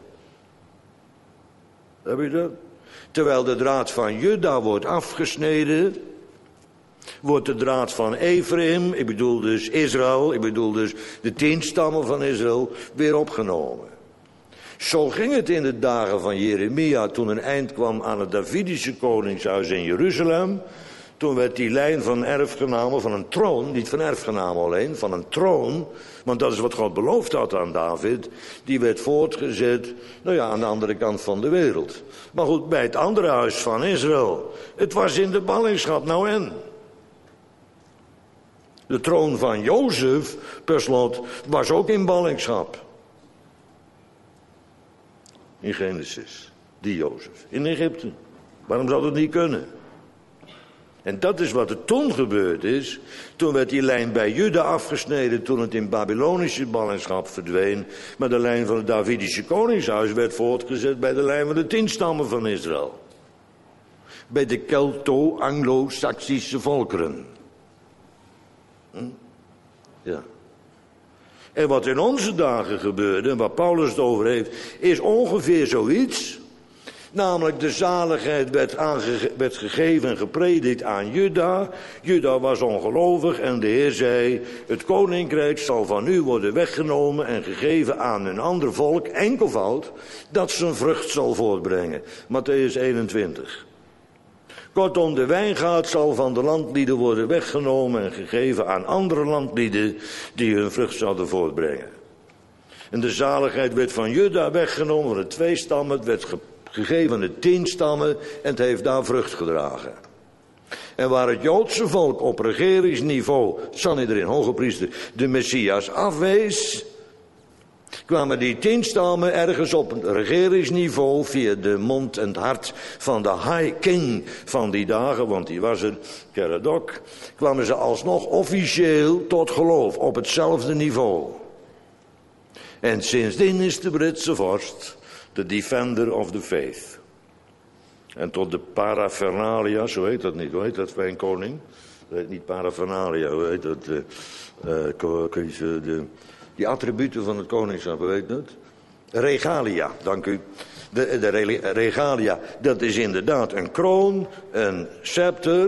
A: Heb je dat? Terwijl de draad van Juda wordt afgesneden, wordt de draad van Ephraim, ik bedoel dus Israël, ik bedoel dus de tien stammen van Israël, weer opgenomen. Zo ging het in de dagen van Jeremia, toen een eind kwam aan het Davidische koningshuis in Jeruzalem. Toen werd die lijn van erfgenamen, van een troon, niet van erfgenamen alleen, van een troon, want dat is wat God beloofd had aan David, die werd voortgezet, nou ja, aan de andere kant van de wereld. Maar goed, bij het andere huis van Israël, het was in de ballingschap, nou en? De troon van Jozef, per slot, was ook in ballingschap. In Genesis, die Jozef, in Egypte. Waarom zou dat niet kunnen? En dat is wat er toen gebeurd is. Toen werd die lijn bij Juda afgesneden, toen het in Babylonische ballingschap verdween. Maar de lijn van het Davidische koningshuis werd voortgezet bij de lijn van de tien stammen van Israël. Bij de Kelto-Anglo-Saxische volkeren. Hm? Ja. En wat in onze dagen gebeurde, en waar Paulus het over heeft, is ongeveer zoiets. Namelijk de zaligheid werd, aange- werd gegeven en gepredikt aan Juda. Juda was ongelovig en de Heer zei, het koninkrijk zal van u worden weggenomen en gegeven aan een ander volk, enkelvoud, dat zijn vrucht zal voortbrengen. Mattheüs eenentwintig. Kortom, de wijngaard zal van de landlieden worden weggenomen en gegeven aan andere landlieden die hun vrucht zouden voortbrengen. En de zaligheid werd van Juda weggenomen, van de twee stammen, het werd ge- gegeven aan de tien stammen en het heeft daar vrucht gedragen. En waar het Joodse volk op regeringsniveau, Sanhedrin, hoge priester, de Messias afwees, kwamen die tien stammen ergens op een regeringsniveau via de mond en het hart van de high king van die dagen, want die was er, Keradok, kwamen ze alsnog officieel tot geloof op hetzelfde niveau. En sindsdien is de Britse vorst de defender of the faith. En tot de paraphernalia, zo heet dat niet, hoe heet dat bij een koning? Dat heet niet paraphernalia, hoe heet dat? Uh, uh, de, die attributen van het koningschap, hoe heet dat? Regalia, dank u. De, de regalia, dat is inderdaad een kroon, een scepter.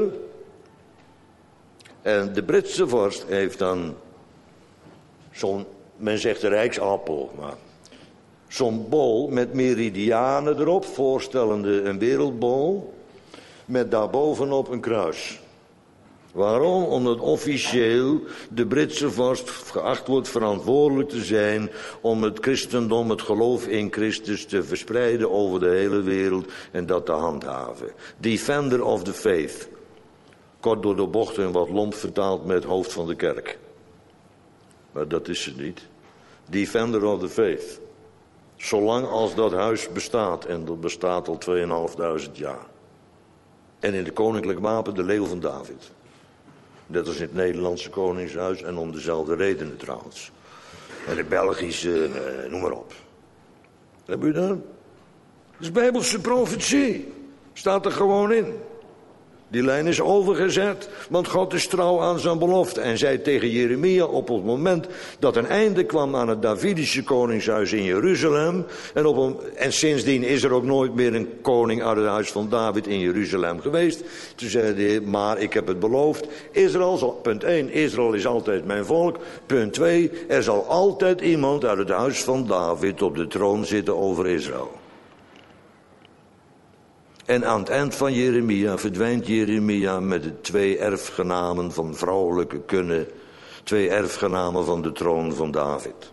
A: En de Britse vorst heeft dan zo'n, men zegt de rijksappel, maar zo'n bol met meridianen erop, voorstellende een wereldbol, met daarbovenop een kruis. Waarom? Omdat officieel de Britse vorst geacht wordt verantwoordelijk te zijn om het christendom, het geloof in Christus te verspreiden over de hele wereld en dat te handhaven. Defender of the faith. Kort door de bocht en wat lomp vertaald met hoofd van de kerk. Maar dat is ze niet. Defender of the faith. Zolang als dat huis bestaat, en dat bestaat al tweeënhalfduizend jaar. En in de koninklijk wapen de leeuw van David. Net als in het Nederlandse koningshuis en om dezelfde redenen trouwens. En de Belgische, eh, noem maar op. Heb u dat? Dat is Bijbelse profetie. Staat er gewoon in. Die lijn is overgezet, want God is trouw aan zijn belofte. En zei tegen Jeremia op het moment dat een einde kwam aan het Davidische koningshuis in Jeruzalem. En, op een, en sindsdien is er ook nooit meer een koning uit het huis van David in Jeruzalem geweest. Toen zei hij, maar ik heb het beloofd. Israël zal, punt één, Israël is altijd mijn volk. Punt twee, er zal altijd iemand uit het huis van David op de troon zitten over Israël. En aan het eind van Jeremia verdwijnt Jeremia met de twee erfgenamen van vrouwelijke kunne. Twee erfgenamen van de troon van David.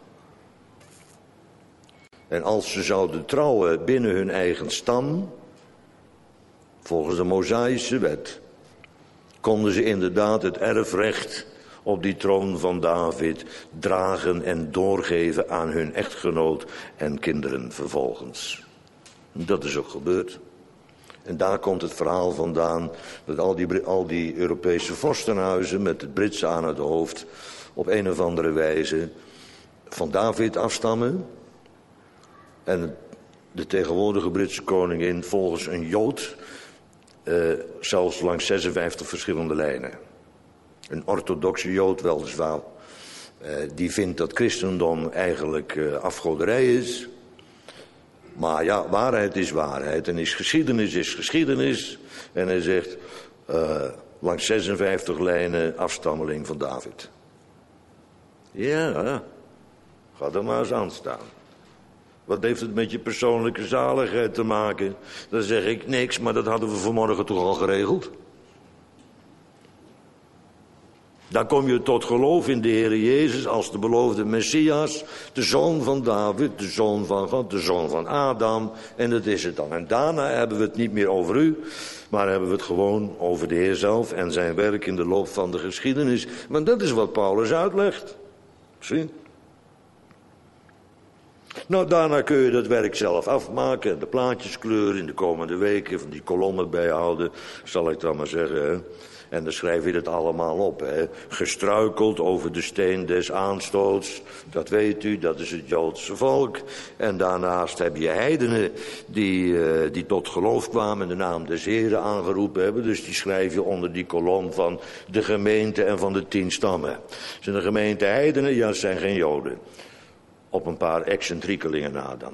A: En als ze zouden trouwen binnen hun eigen stam, volgens de Mosaïsche wet, konden ze inderdaad het erfrecht op die troon van David dragen en doorgeven aan hun echtgenoot en kinderen vervolgens. Dat is ook gebeurd. En daar komt het verhaal vandaan dat al die, al die Europese vorstenhuizen met het Britse aan het hoofd op een of andere wijze van David afstammen. En de tegenwoordige Britse koningin volgens een Jood, uh, zelfs langs zesenvijftig verschillende lijnen. Een orthodoxe Jood weliswaar, uh, die vindt dat christendom eigenlijk uh, afgoderij is. Maar ja, waarheid is waarheid en is geschiedenis is geschiedenis. En hij zegt, uh, langs zesenvijftig lijnen afstammeling van David. Ja, ga er maar eens aan staan. Wat heeft het met je persoonlijke zaligheid te maken? Dan zeg ik niks, maar dat hadden we vanmorgen toch al geregeld. Dan kom je tot geloof in de Heer Jezus als de beloofde Messias, de zoon van David, de zoon van God, de zoon van Adam. En dat is het dan. En daarna hebben we het niet meer over u, maar hebben we het gewoon over de Heer zelf en zijn werk in de loop van de geschiedenis. Want dat is wat Paulus uitlegt. Zie? Nou, daarna kun je dat werk zelf afmaken en de plaatjes kleuren in de komende weken, van die kolommen bijhouden, zal ik dan maar zeggen, hè. En dan schrijf je het allemaal op, hè. Gestruikeld over de steen des aanstoots. Dat weet u, dat is het Joodse volk. En daarnaast heb je heidenen die, uh, die tot geloof kwamen en de naam des Heren aangeroepen hebben. Dus die schrijf je onder die kolom van de gemeente en van de tien stammen. Zijn de gemeente heidenen? Ja, het zijn geen Joden. Op een paar excentriekelingen na dan.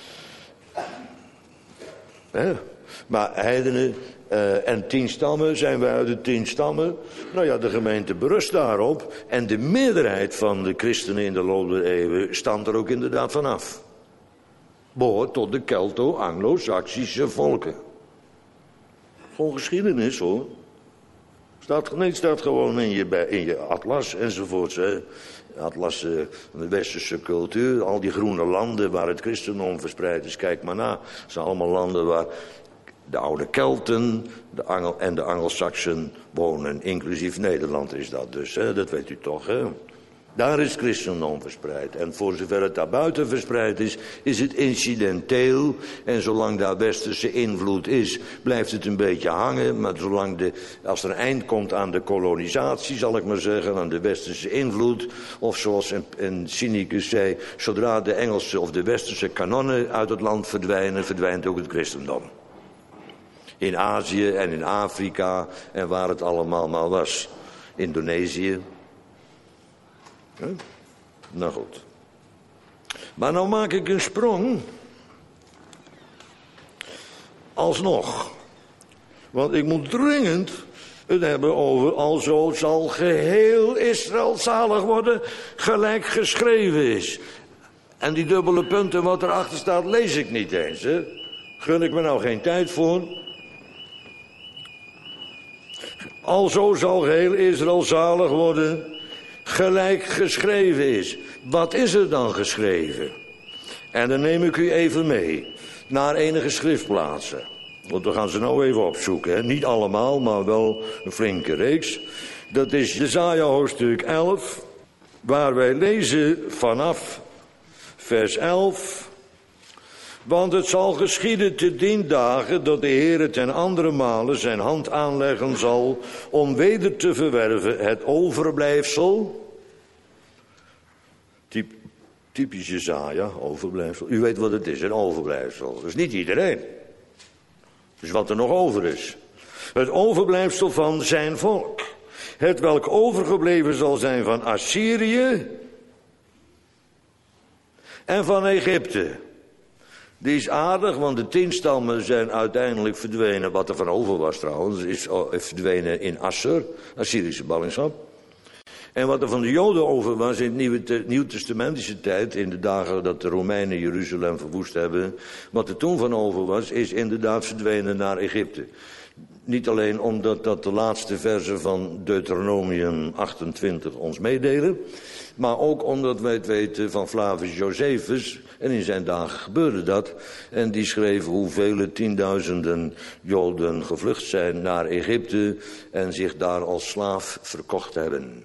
A: Hè? Maar heidenen uh, en tien stammen, zijn wij uit de tien stammen? Nou ja, de gemeente berust daarop. En de meerderheid van de christenen in de loop der eeuwen stamt er ook inderdaad vanaf. Behoort tot de Kelto-Anglo-Saxische volken. Gewoon geschiedenis hoor. Staat, nee, het staat gewoon in je, in je atlas enzovoorts. Hè. Atlas uh, van de westerse cultuur. Al die groene landen waar het christendom verspreid is. Kijk maar na. Het zijn allemaal landen waar de oude Kelten de Angel en de Angelsaksen wonen. Inclusief Nederland is dat dus. Hè. Dat weet u toch, hè. Daar is christendom verspreid. En voor zover het daarbuiten verspreid is, is het incidenteel. En zolang daar westerse invloed is, blijft het een beetje hangen. Maar zolang de, als er een eind komt aan de kolonisatie, zal ik maar zeggen, aan de westerse invloed. Of zoals een, een cynicus zei, zodra de Engelse of de westerse kanonnen uit het land verdwijnen, verdwijnt ook het christendom. In Azië en in Afrika en waar het allemaal maar was. Indonesië. Huh? Nou goed. Maar nou maak ik een sprong. Alsnog. Want ik moet dringend het hebben over alzo zal geheel Israël zalig worden, gelijk geschreven is. En die dubbele punten wat erachter staat lees ik niet eens. Hè? Gun ik me nou geen tijd voor. Alzo zal geheel Israël zalig worden, gelijk geschreven is. Wat is er dan geschreven? En dan neem ik u even mee naar enige schriftplaatsen. Want we gaan ze nou even opzoeken. Hè? Niet allemaal, maar wel een flinke reeks. Dat is Jesaja hoofdstuk elf, waar wij lezen vanaf vers elf Want het zal geschieden te dien dagen dat de Heere ten andere male zijn hand aanleggen zal om weder te verwerven het overblijfsel. Typ, typisch Jesaja, overblijfsel. U weet wat het is, een overblijfsel. Dat is niet iedereen. Dus wat er nog over is. Het overblijfsel van zijn volk. Het welk overgebleven zal zijn van Assyrië en van Egypte. Die is aardig, want de tien stammen zijn uiteindelijk verdwenen. Wat er van over was trouwens, is verdwenen in Assur, Assyrische ballingschap. En wat er van de Joden over was in de Nieuw-testamentische tijd, in de dagen dat de Romeinen Jeruzalem verwoest hebben. Wat er toen van over was, is inderdaad verdwenen naar Egypte. Niet alleen omdat dat de laatste verzen van Deuteronomium achtentwintig ons meedelen, maar ook omdat wij het weten van Flavius Josephus, en in zijn dagen gebeurde dat, en die schreef hoeveel tienduizenden Joden gevlucht zijn naar Egypte en zich daar als slaaf verkocht hebben.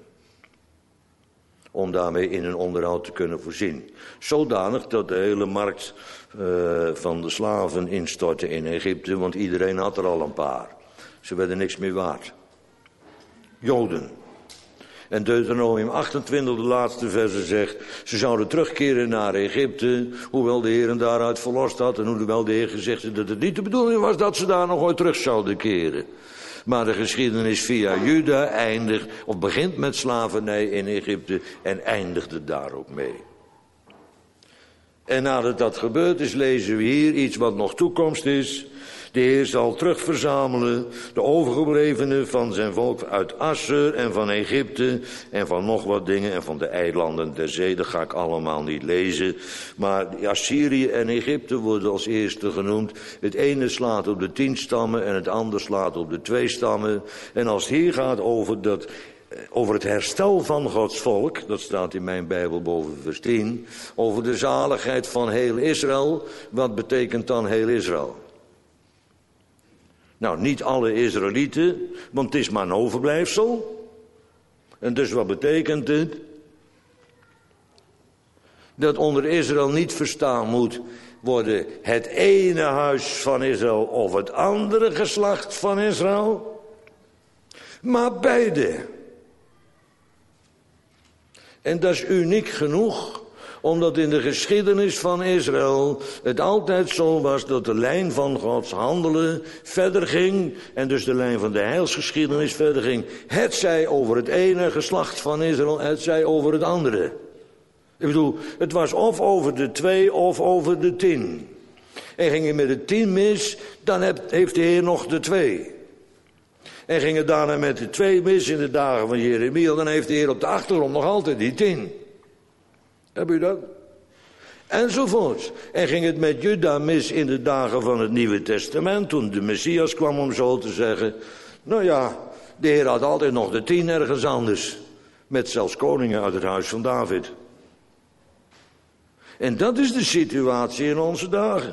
A: Om daarmee in hun onderhoud te kunnen voorzien. Zodanig dat de hele markt uh, van de slaven instortte in Egypte, want iedereen had er al een paar. Ze werden niks meer waard. Joden. En Deuteronomium achtentwintig, de laatste verse, zegt, ze zouden terugkeren naar Egypte, hoewel de Heer hen daaruit verlost had, en hoewel de Heer gezegd had dat het niet de bedoeling was dat ze daar nog ooit terug zouden keren. Maar de geschiedenis via Juda eindigt, of begint met slavernij in Egypte en eindigde daar ook mee. En nadat dat gebeurd is, lezen we hier iets wat nog toekomst is. De Heer zal terugverzamelen de overgeblevenen van zijn volk uit Assur en van Egypte en van nog wat dingen en van de eilanden der zee. Dat ga ik allemaal niet lezen. Maar Assyrië en Egypte worden als eerste genoemd. Het ene slaat op de tien stammen en het andere slaat op de twee stammen. En als het hier gaat over dat... over het herstel van Gods volk, dat staat in mijn Bijbel boven vers tien, over de zaligheid van heel Israël, wat betekent dan heel Israël? Nou, niet alle Israëlieten, want het is maar een overblijfsel. En dus wat betekent het? Dat onder Israël niet verstaan moet worden het ene huis van Israël of het andere geslacht van Israël, maar beide. En dat is uniek genoeg, omdat in de geschiedenis van Israël het altijd zo was dat de lijn van Gods handelen verder ging, en dus de lijn van de heilsgeschiedenis verder ging. Het zij over het ene geslacht van Israël, het zij over het andere. Ik bedoel, het was of over de twee of over de tien. En ging je met de tien mis, dan heeft de Heer nog de twee. En ging het daarna met de twee mis in de dagen van Jeremia, dan heeft de Heer op de achtergrond nog altijd die tien. Heb u dat? Enzovoort. En ging het met Juda mis in de dagen van het Nieuwe Testament, toen de Messias kwam, om zo te zeggen. Nou ja, de Heer had altijd nog de tien ergens anders. Met zelfs koningen uit het huis van David. En dat is de situatie in onze dagen.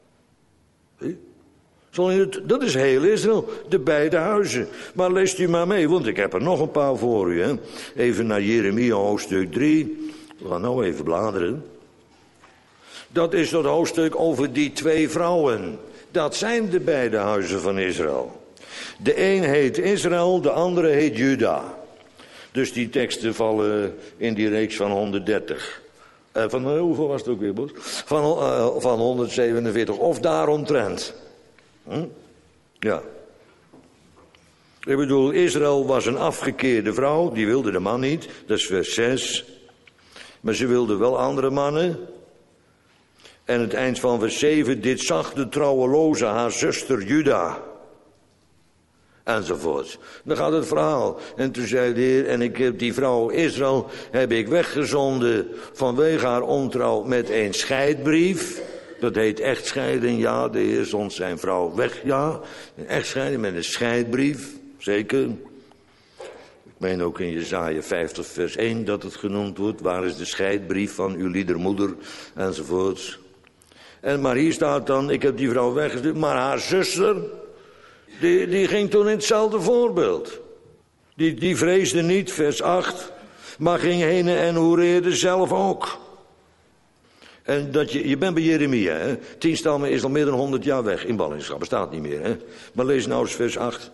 A: Dat is heel Israël, de beide huizen. Maar leest u maar mee, want ik heb er nog een paar voor u. Hè. Even naar Jeremia hoofdstuk drie. We gaan nou even bladeren. Dat is dat hoofdstuk over die twee vrouwen. Dat zijn de beide huizen van Israël. De een heet Israël, de andere heet Juda. Dus die teksten vallen in die reeks van honderddertig. Uh, van uh, hoeveel was het ook weer, Bos? Van, uh, van honderdzevenenveertig, of daaromtrent. Hm? Ja. Ik bedoel, Israël was een afgekeerde vrouw, die wilde de man niet, dat is vers zes. Maar ze wilde wel andere mannen. En het eind van vers zeven, dit zag de trouweloze haar zuster Juda. Enzovoort. Dan gaat het verhaal. En toen zei de Heer, en ik heb die vrouw Israël, heb ik weggezonden vanwege haar ontrouw met een scheidbrief. Dat heet echtscheiding, ja, de Heer zond zijn vrouw weg, ja. Een echtscheiding met een scheidbrief, zeker. Ik meen ook in Jesaja vijftig vers één dat het genoemd wordt. Waar is de scheidbrief van uw liedermoeder, enzovoorts. En maar hier staat dan, ik heb die vrouw weggestuurd, maar haar zuster, die, die ging toen in hetzelfde voorbeeld. Die, die vreesde niet, vers acht, maar ging heen en hoereerde zelf ook. En dat je, je bent bij Jeremia, hè? Tien stammen is al meer dan honderd jaar weg in ballingschap, bestaat niet meer, hè? Maar lees nou eens vers acht.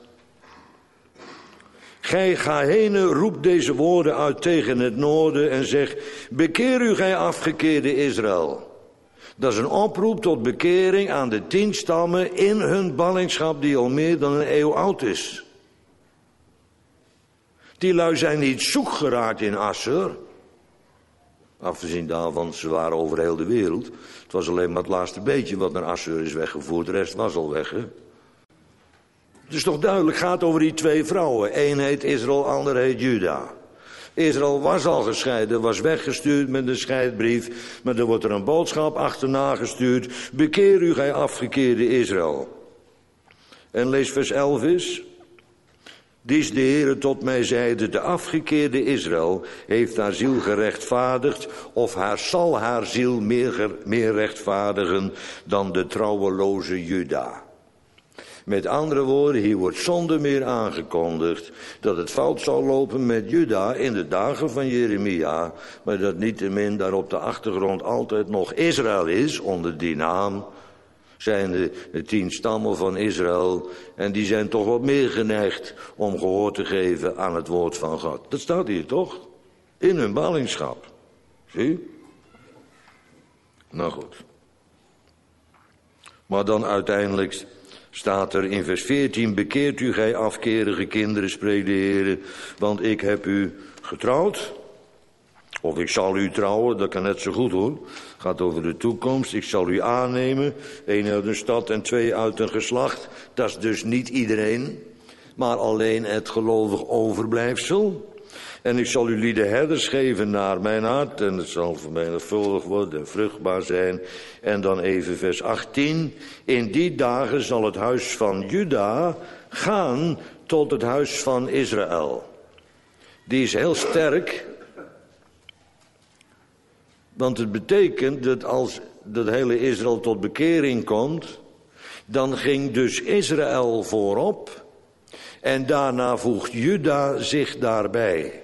A: Gij ga heen, roep deze woorden uit tegen het noorden en zeg, bekeer u gij afgekeerde Israël. Dat is een oproep tot bekering aan de tien stammen in hun ballingschap die al meer dan een eeuw oud is. Die lui zijn niet zoek geraakt in Assur. Afgezien daarvan, ze waren over heel de wereld. Het was alleen maar het laatste beetje wat naar Assur is weggevoerd. De rest was al weg, hè. Het is toch duidelijk, het gaat over die twee vrouwen. Eén heet Israël, ander heet Juda. Israël was al gescheiden, was weggestuurd met een scheidbrief. Maar er wordt er een boodschap achterna gestuurd. Bekeer u, gij afgekeerde Israël. En lees vers elf eens. Dies de Heere tot mij zeide, de afgekeerde Israël heeft haar ziel gerechtvaardigd, of haar zal haar ziel meer, meer rechtvaardigen dan de trouweloze Juda. Met andere woorden, hier wordt zonder meer aangekondigd dat het fout zal lopen met Juda in de dagen van Jeremia, maar dat niettemin daar op de achtergrond altijd nog Israël is onder die naam. Zijn de, de tien stammen van Israël. En die zijn toch wat meer geneigd om gehoor te geven aan het woord van God. Dat staat hier toch? In hun ballingschap. Zie? Nou goed. Maar dan uiteindelijk staat er in vers veertien. Bekeert u gij afkerige kinderen, spreekt de Heer. Want ik heb u getrouwd. Of ik zal u trouwen, dat kan net zo goed hoor. Gaat over de toekomst. Ik zal u aannemen. Eén uit een stad en twee uit een geslacht. Dat is dus niet iedereen. Maar alleen het gelovig overblijfsel. En ik zal u lieden herders geven naar mijn hart. En het zal vermenigvuldigd worden en vruchtbaar zijn. En dan even vers achttien. In die dagen zal het huis van Juda gaan tot het huis van Israël. Die is heel sterk. Want het betekent dat als dat hele Israël tot bekering komt, dan ging dus Israël voorop en daarna voegt Juda zich daarbij.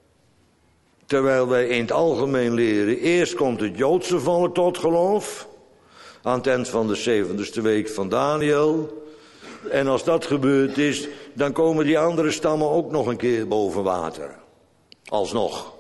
A: Terwijl wij in het algemeen leren, eerst komt het Joodse volk tot geloof, aan het eind van de zeventigste week van Daniel. En als dat gebeurd is, dan komen die andere stammen ook nog een keer boven water. Alsnog.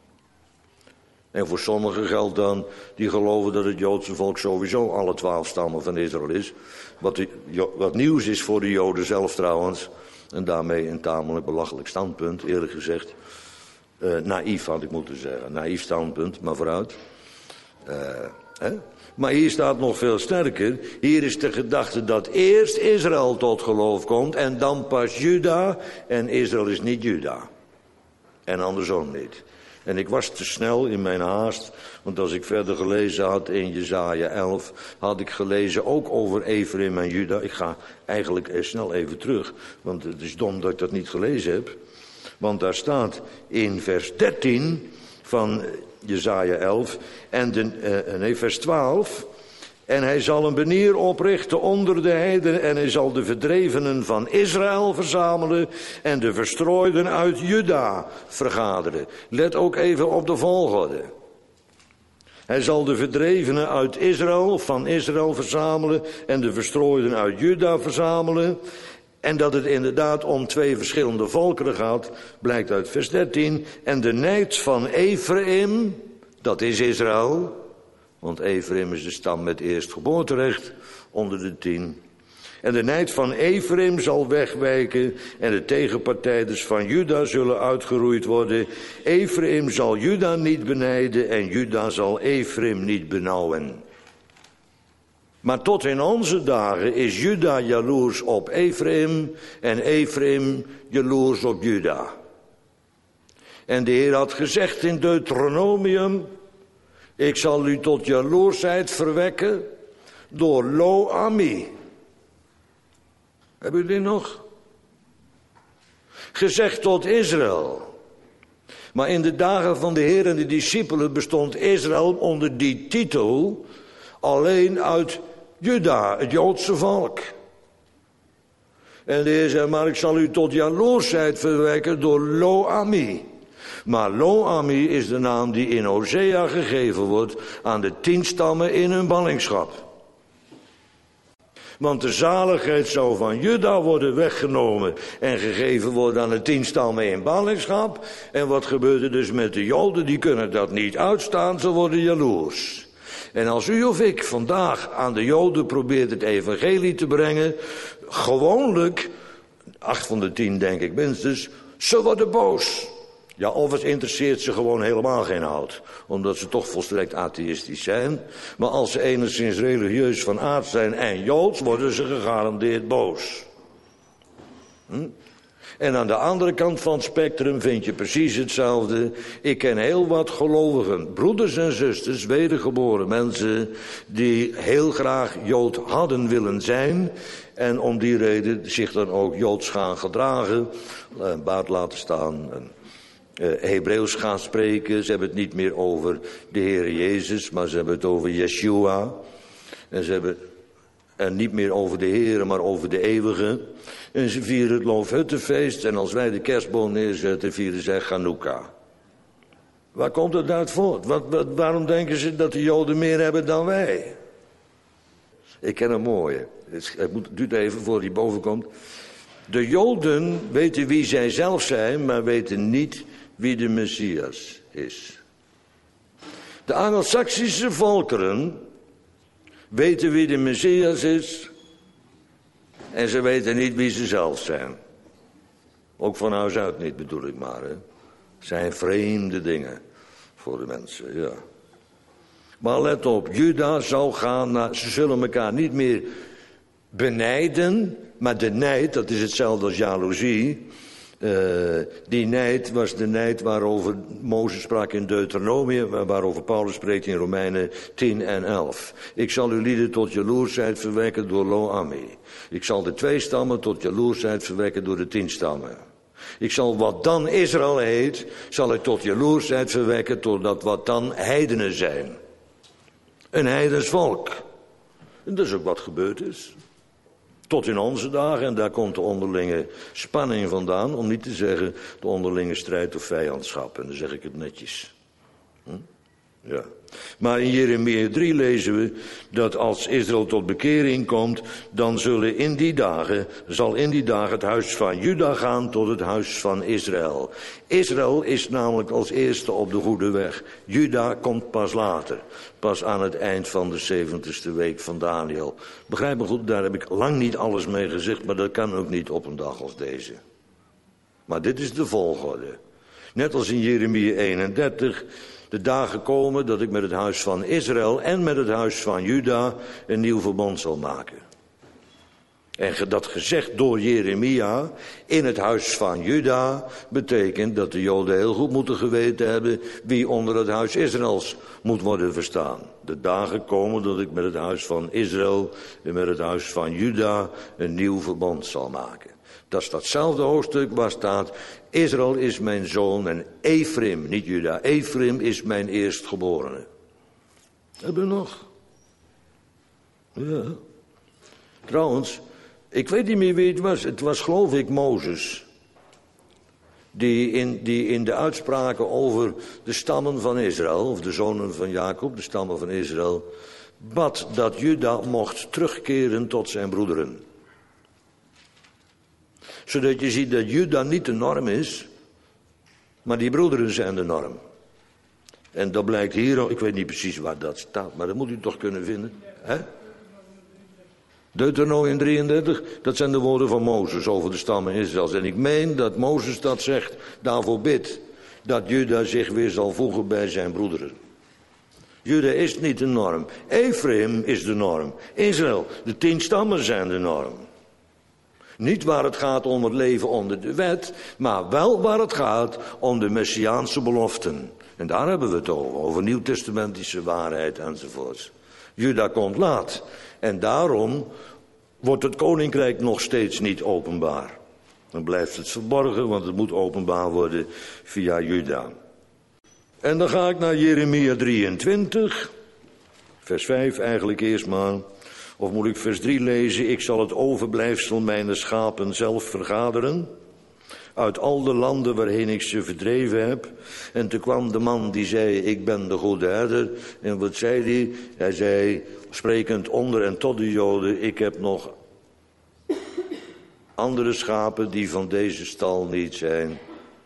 A: En voor sommigen geldt dan, die geloven dat het Joodse volk sowieso alle twaalf stammen van Israël is. Wat, de, wat nieuws is voor de Joden zelf trouwens. En daarmee een tamelijk belachelijk standpunt, eerlijk gezegd. Uh, naïef had ik moeten zeggen, naïef standpunt, maar vooruit. Uh, hè? Maar hier staat nog veel sterker. Hier is de gedachte dat eerst Israël tot geloof komt en dan pas Juda. En Israël is niet Juda. En andersom niet. En ik was te snel in mijn haast, want als ik verder gelezen had in Jesaja elf, had ik gelezen ook over Ephraim en Juda. Ik ga eigenlijk snel even terug, want het is dom dat ik dat niet gelezen heb. Want daar staat in vers dertien van Jesaja elf, en de, uh, nee, vers twaalf... En hij zal een banier oprichten onder de heidenen en hij zal de verdrevenen van Israël verzamelen en de verstrooiden uit Juda vergaderen. Let ook even op de volgorde. Hij zal de verdrevenen uit Israël, van Israël verzamelen en de verstrooiden uit Juda verzamelen. En dat het inderdaad om twee verschillende volkeren gaat, blijkt uit vers dertien. En de nijd van Ephraim, dat is Israël. Want Ephraim is de stam met eerstgeboorterecht onder de tien. En de nijd van Ephraim zal wegwijken en de tegenpartijders van Juda zullen uitgeroeid worden. Ephraim zal Juda niet benijden en Juda zal Ephraim niet benauwen. Maar tot in onze dagen is Juda jaloers op Ephraim en Ephraim jaloers op Juda. En de Heer had gezegd in Deuteronomium, ik zal u tot jaloersheid verwekken door Lo-Ami. Hebben jullie nog? Gezegd tot Israël. Maar in de dagen van de Heer en de discipelen bestond Israël onder die titel alleen uit Juda, het Joodse volk. En de Heer zei, maar ik zal u tot jaloersheid verwekken door Lo-Ami. Maar Lo-Ammi is de naam die in Hosea gegeven wordt aan de tien stammen in hun ballingschap. Want de zaligheid zou van Juda worden weggenomen en gegeven worden aan de tien stammen in ballingschap. En wat gebeurt er dus met de Joden? Die kunnen dat niet uitstaan, ze worden jaloers. En als u of ik vandaag aan de Joden probeert het evangelie te brengen, gewoonlijk, acht van de tien denk ik minstens, ze worden boos. Ja, of het interesseert ze gewoon helemaal geen hout, omdat ze toch volstrekt atheïstisch zijn. Maar als ze enigszins religieus van aard zijn en Joods, worden ze gegarandeerd boos. Hm? En aan de andere kant van het spectrum vind je precies hetzelfde. Ik ken heel wat gelovigen, broeders en zusters, wedergeboren mensen, die heel graag Jood hadden willen zijn. En om die reden zich dan ook Joods gaan gedragen, een baard laten staan, en Uh, Hebreeuws gaan spreken. Ze hebben het niet meer over de Heer Jezus, maar ze hebben het over Yeshua. En ze hebben het niet meer over de Heer, maar over de Eeuwige. En ze vieren het Loofhuttenfeest. En als wij de kerstboom neerzetten, vieren zij Chanukka. Waar komt het uit voort? Wat, wat, waarom denken ze dat de Joden meer hebben dan wij? Ik ken een mooie. Het duurt even voor hij boven komt. De Joden weten wie zij zelf zijn, maar weten niet wie de Messias is. De Angelsaksische volkeren weten wie de Messias is en ze weten niet wie ze zelf zijn. Ook van huis uit niet, bedoel ik maar. Hè. Zijn vreemde dingen voor de mensen, ja. Maar let op, Juda zal gaan naar, ze zullen elkaar niet meer benijden, maar de nijd, dat is hetzelfde als jaloezie. Uh, die nijd was de nijd waarover Mozes sprak in Deuteronomium, waarover Paulus spreekt in Romeinen tien en elf. Ik zal uw lieden tot jaloersheid verwekken door Lo-Ammi. Ik zal de twee stammen tot jaloersheid verwekken door de tien stammen. Ik zal wat dan Israël heet, zal ik tot jaloersheid verwekken doordat wat dan heidenen zijn. Een heidens volk. En dat is ook wat gebeurd is. Tot in onze dagen, en daar komt de onderlinge spanning vandaan, om niet te zeggen de onderlinge strijd of vijandschap. En dan zeg ik het netjes. Hm? Ja. Maar in Jeremia drie lezen we dat als Israël tot bekering komt, dan zullen in die dagen, zal in die dagen het huis van Juda gaan tot het huis van Israël. Israël is namelijk als eerste op de goede weg. Juda komt pas later, pas aan het eind van de zeventigste week van Daniel. Begrijp me goed, daar heb ik lang niet alles mee gezegd, maar dat kan ook niet op een dag als deze. Maar dit is de volgorde. Net als in Jeremia eenendertig... de dagen komen dat ik met het huis van Israël en met het huis van Juda een nieuw verbond zal maken. En dat gezegd door Jeremia in het huis van Juda betekent dat de Joden heel goed moeten geweten hebben wie onder het huis Israëls moet worden verstaan. De dagen komen dat ik met het huis van Israël en met het huis van Juda een nieuw verbond zal maken. Dat is datzelfde hoofdstuk waar staat, Israël is mijn zoon en Ephraim, niet Juda, Ephraim is mijn eerstgeborene. Hebben we nog? Ja. Trouwens, ik weet niet meer wie het was. Het was geloof ik Mozes. Die in, die in de uitspraken over de stammen van Israël, of de zonen van Jacob, de stammen van Israël, bad dat Juda mocht terugkeren tot zijn broederen. Zodat je ziet dat Juda niet de norm is, maar die broederen zijn de norm. En dat blijkt hier, ik weet niet precies waar dat staat, maar dat moet u toch kunnen vinden. Hè? Deuteronomium drieëndertig, dat zijn de woorden van Mozes over de stammen Israëls. En ik meen dat Mozes dat zegt, daarvoor bidt, dat Juda zich weer zal voegen bij zijn broederen. Juda is niet de norm. Ephraim is de norm. Israël, de tien stammen zijn de norm. Niet waar het gaat om het leven onder de wet, maar wel waar het gaat om de messiaanse beloften. En daar hebben we het over, over nieuwtestamentische waarheid enzovoorts. Juda komt laat en daarom wordt het koninkrijk nog steeds niet openbaar. Dan blijft het verborgen, want het moet openbaar worden via Juda. En dan ga ik naar Jeremia drieëntwintig, vers vijf eigenlijk eerst maar. Of moet ik vers drie lezen? Ik zal het overblijfsel mijner schapen zelf vergaderen. uit al de landen waarheen ik ze verdreven heb. En toen kwam de man die zei, ik ben de goede herder. En wat zei hij? Hij zei, sprekend onder en tot de Joden, ik heb nog andere schapen die van deze stal niet zijn.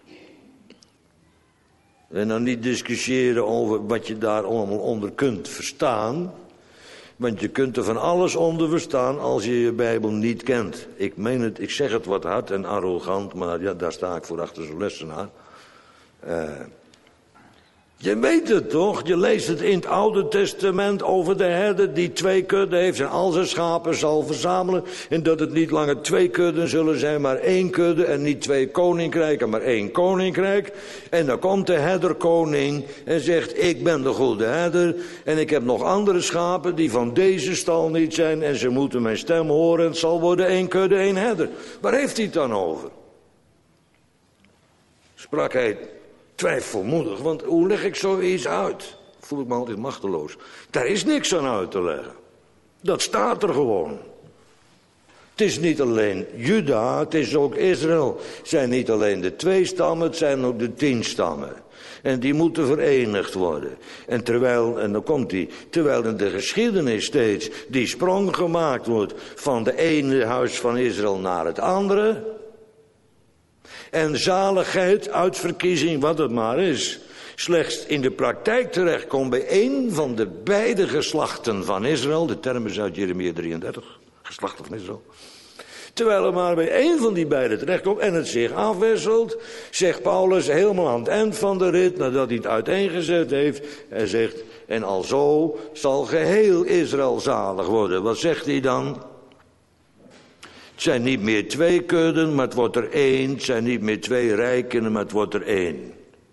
A: En dan niet discussiëren over wat je daar allemaal onder kunt verstaan. Want je kunt er van alles onder verstaan als je je Bijbel niet kent. Ik meen het, ik zeg het wat hard en arrogant, maar ja, daar sta ik voor achter zo'n lessenaar. Uh, je weet het toch? Je leest het in het Oude Testament over de herder die twee kudden heeft en al zijn schapen zal verzamelen. En dat het niet langer twee kudden zullen zijn, maar één kudde en niet twee koninkrijken, maar één koninkrijk. En dan komt de herderkoning en zegt, ik ben de goede herder en ik heb nog andere schapen die van deze stal niet zijn en ze moeten mijn stem horen en het zal worden één kudde, één herder. Waar heeft hij het dan over? Sprak hij twijfelmoedig, want hoe leg ik zoiets uit? Voel ik me altijd machteloos. Daar is niks aan uit te leggen. Dat staat er gewoon. Het is niet alleen Juda, het is ook Israël. Het zijn niet alleen de twee stammen, het zijn ook de tien stammen. En die moeten verenigd worden. En terwijl, en dan komt die, terwijl in de geschiedenis steeds die sprong gemaakt wordt van de ene huis van Israël naar het andere. En zaligheid, uitverkiezing, wat het maar is, slechts in de praktijk terechtkomt bij één van de beide geslachten van Israël. De term is uit Jeremia drieëndertig, geslachten van Israël. Terwijl er maar bij één van die beiden terechtkomt en het zich afwisselt, zegt Paulus helemaal aan het eind van de rit, nadat hij het uiteengezet heeft, hij zegt, en alzo zal geheel Israël zalig worden. Wat zegt hij dan? Het zijn niet meer twee kudden, maar het wordt er één. Het zijn niet meer twee rijken, maar het wordt er één.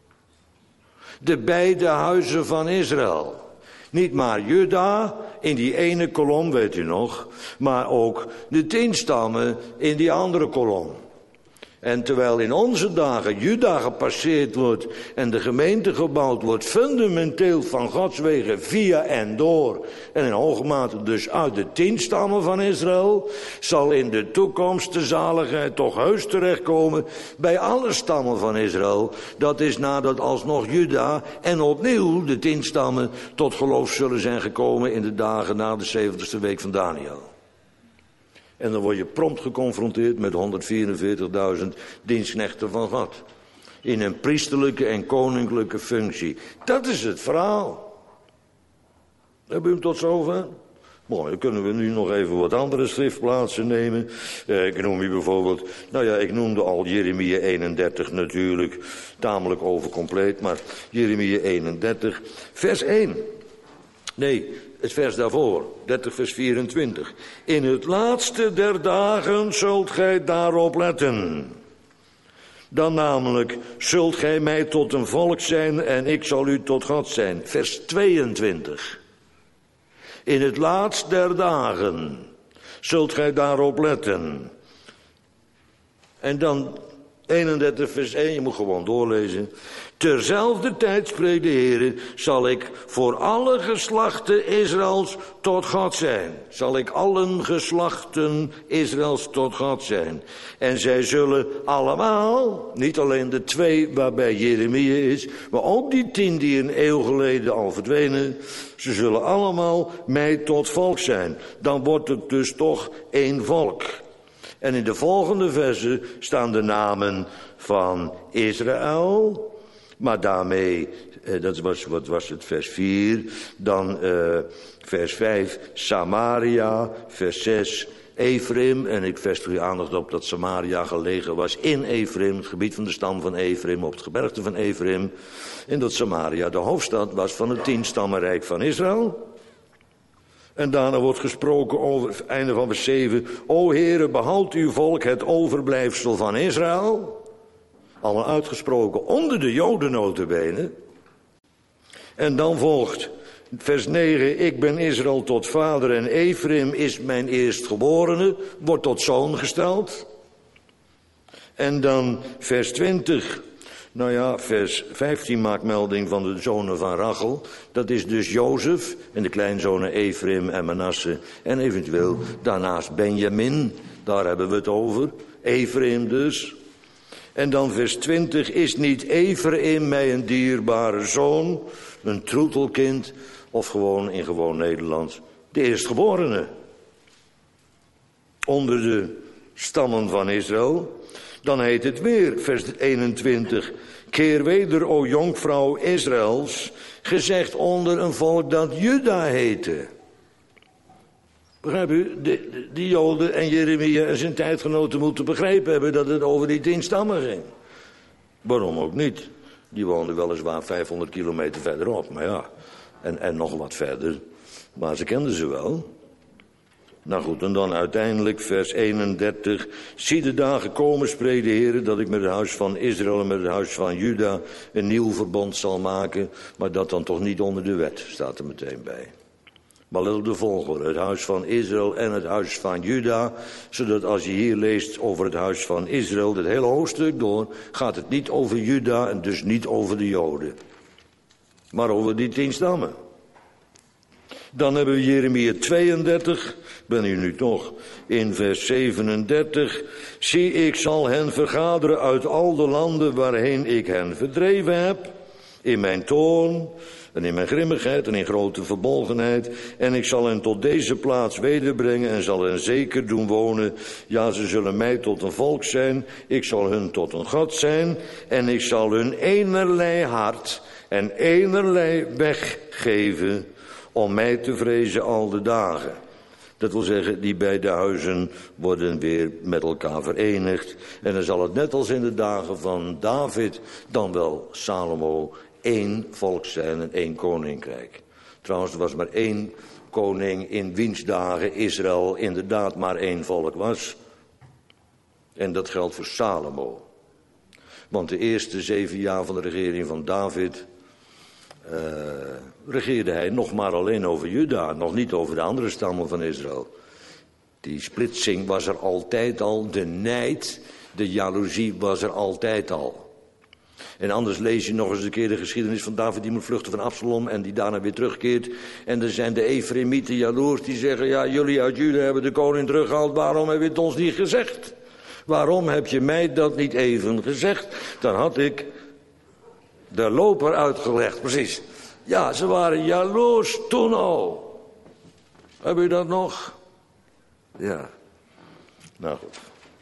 A: De beide huizen van Israël. Niet maar Juda in die ene kolom, weet u nog, maar ook de tien stammen in die andere kolom. En terwijl in onze dagen Juda gepasseerd wordt en de gemeente gebouwd wordt, fundamenteel van Gods wegen via en door, en in hoge mate dus uit de tien stammen van Israël, zal in de toekomst de zaligheid toch heus terechtkomen bij alle stammen van Israël. Dat is nadat alsnog Juda en opnieuw de tien stammen tot geloof zullen zijn gekomen in de dagen na de zeventigste week van Daniel. En dan word je prompt geconfronteerd met honderdvierenveertigduizend dienstknechten van God. In een priesterlijke en koninklijke functie. Dat is het verhaal. Hebben we hem tot zover? Mooi, dan kunnen we nu nog even wat andere schriftplaatsen nemen. Eh, ik noem je bijvoorbeeld, nou ja, ik noemde al Jeremia eenendertig natuurlijk. Tamelijk overcompleet, maar Jeremia eenendertig, vers één. Nee, het vers daarvoor, dertig vers vierentwintig. In het laatste der dagen zult gij daarop letten. Dan namelijk, zult gij mij tot een volk zijn en ik zal u tot God zijn. Vers tweeëntwintig. In het laatst der dagen zult gij daarop letten. En dan eenendertig vers één, je moet gewoon doorlezen. Terzelfde tijd, spreekt de Heer, zal ik voor alle geslachten Israëls tot God zijn. Zal ik allen geslachten Israëls tot God zijn. En zij zullen allemaal, niet alleen de twee waarbij Jeremia is, maar ook die tien die een eeuw geleden al verdwenen, ze zullen allemaal mij tot volk zijn. Dan wordt het dus toch één volk. En in de volgende versen staan de namen van Israël. Maar daarmee, eh, dat was, wat was het, vers vier. Dan eh, vers vijf, Samaria. Vers zes, Ephraim. En ik vestig uw aandacht op dat Samaria gelegen was in Ephraim. Het gebied van de stam van Ephraim, op het gebergte van Ephraim. En dat Samaria de hoofdstad was van het tienstammenrijk van Israël. En daarna wordt gesproken over het einde van vers zeven. O Heere, behoud uw volk het overblijfsel van Israël. Allemaal uitgesproken onder de Joden nota bene. En dan volgt vers negen. Ik ben Israël tot vader en Ephraim is mijn eerstgeborene. Wordt tot zoon gesteld. En dan vers twintig. Nou ja, vers vijftien maakt melding van de zonen van Rachel. Dat is dus Jozef en de kleinzonen Ephraim en Manasse. En eventueel daarnaast Benjamin. Daar hebben we het over. Ephraim dus. En dan vers twintig, is niet Ephraim mij een dierbare zoon, een troetelkind, of gewoon in gewoon Nederlands, de eerstgeborene onder de stammen van Israël. Dan heet het weer, vers eenentwintig, keer weder, o jonkvrouw Israëls, gezegd onder een volk dat Juda heette. Begrijp u? De, de, die Joden en Jeremia en zijn tijdgenoten moeten begrepen hebben dat het over die tien stammen ging. Waarom ook niet? Die woonden weliswaar vijfhonderd kilometer verderop, maar ja, en, en nog wat verder. Maar ze kenden ze wel. Nou goed, en dan uiteindelijk vers eenendertig. Zie de dagen komen, spreekt de Heer, dat ik met het huis van Israël en met het huis van Juda een nieuw verbond zal maken. Maar dat dan toch niet onder de wet, staat er meteen bij. Maar let op de volgorde, het huis van Israël en het huis van Juda. Zodat als je hier leest over het huis van Israël, dit hele hoofdstuk door, gaat het niet over Juda en dus niet over de Joden. Maar over die tien stammen. Dan hebben we Jeremia tweeëndertig, ben u nu toch, in vers zevenendertig. Zie, ik zal hen vergaderen uit al de landen waarheen ik hen verdreven heb, in mijn toorn en in mijn grimmigheid en in grote verbolgenheid. En ik zal hen tot deze plaats wederbrengen en zal hen zeker doen wonen. Ja, ze zullen mij tot een volk zijn, ik zal hun tot een God zijn. En ik zal hun enerlei hart en enerlei weg geven om mij te vrezen al de dagen. Dat wil zeggen, die beide huizen worden weer met elkaar verenigd. En dan zal het net als in de dagen van David, dan wel Salomo, één volk zijn en één koninkrijk. Trouwens, er was maar één koning in wiens dagen Israël inderdaad maar één volk was. En dat geldt voor Salomo. Want de eerste zeven jaar van de regering van David Uh, regeerde hij nog maar alleen over Juda, nog niet over de andere stammen van Israël. Die splitsing was er altijd al, de nijd, de jaloezie was er altijd al. En anders lees je nog eens een keer de geschiedenis van David die moet vluchten van Absalom en die daarna weer terugkeert. En er zijn de Efraimieten jaloers die zeggen, ja, jullie uit Juda hebben de koning teruggehaald, waarom heb je het ons niet gezegd? Waarom heb je mij dat niet even gezegd? Dan had ik de loper uitgelegd, precies. Ja, ze waren jaloers toen al. Heb je dat nog? Ja. Nou goed.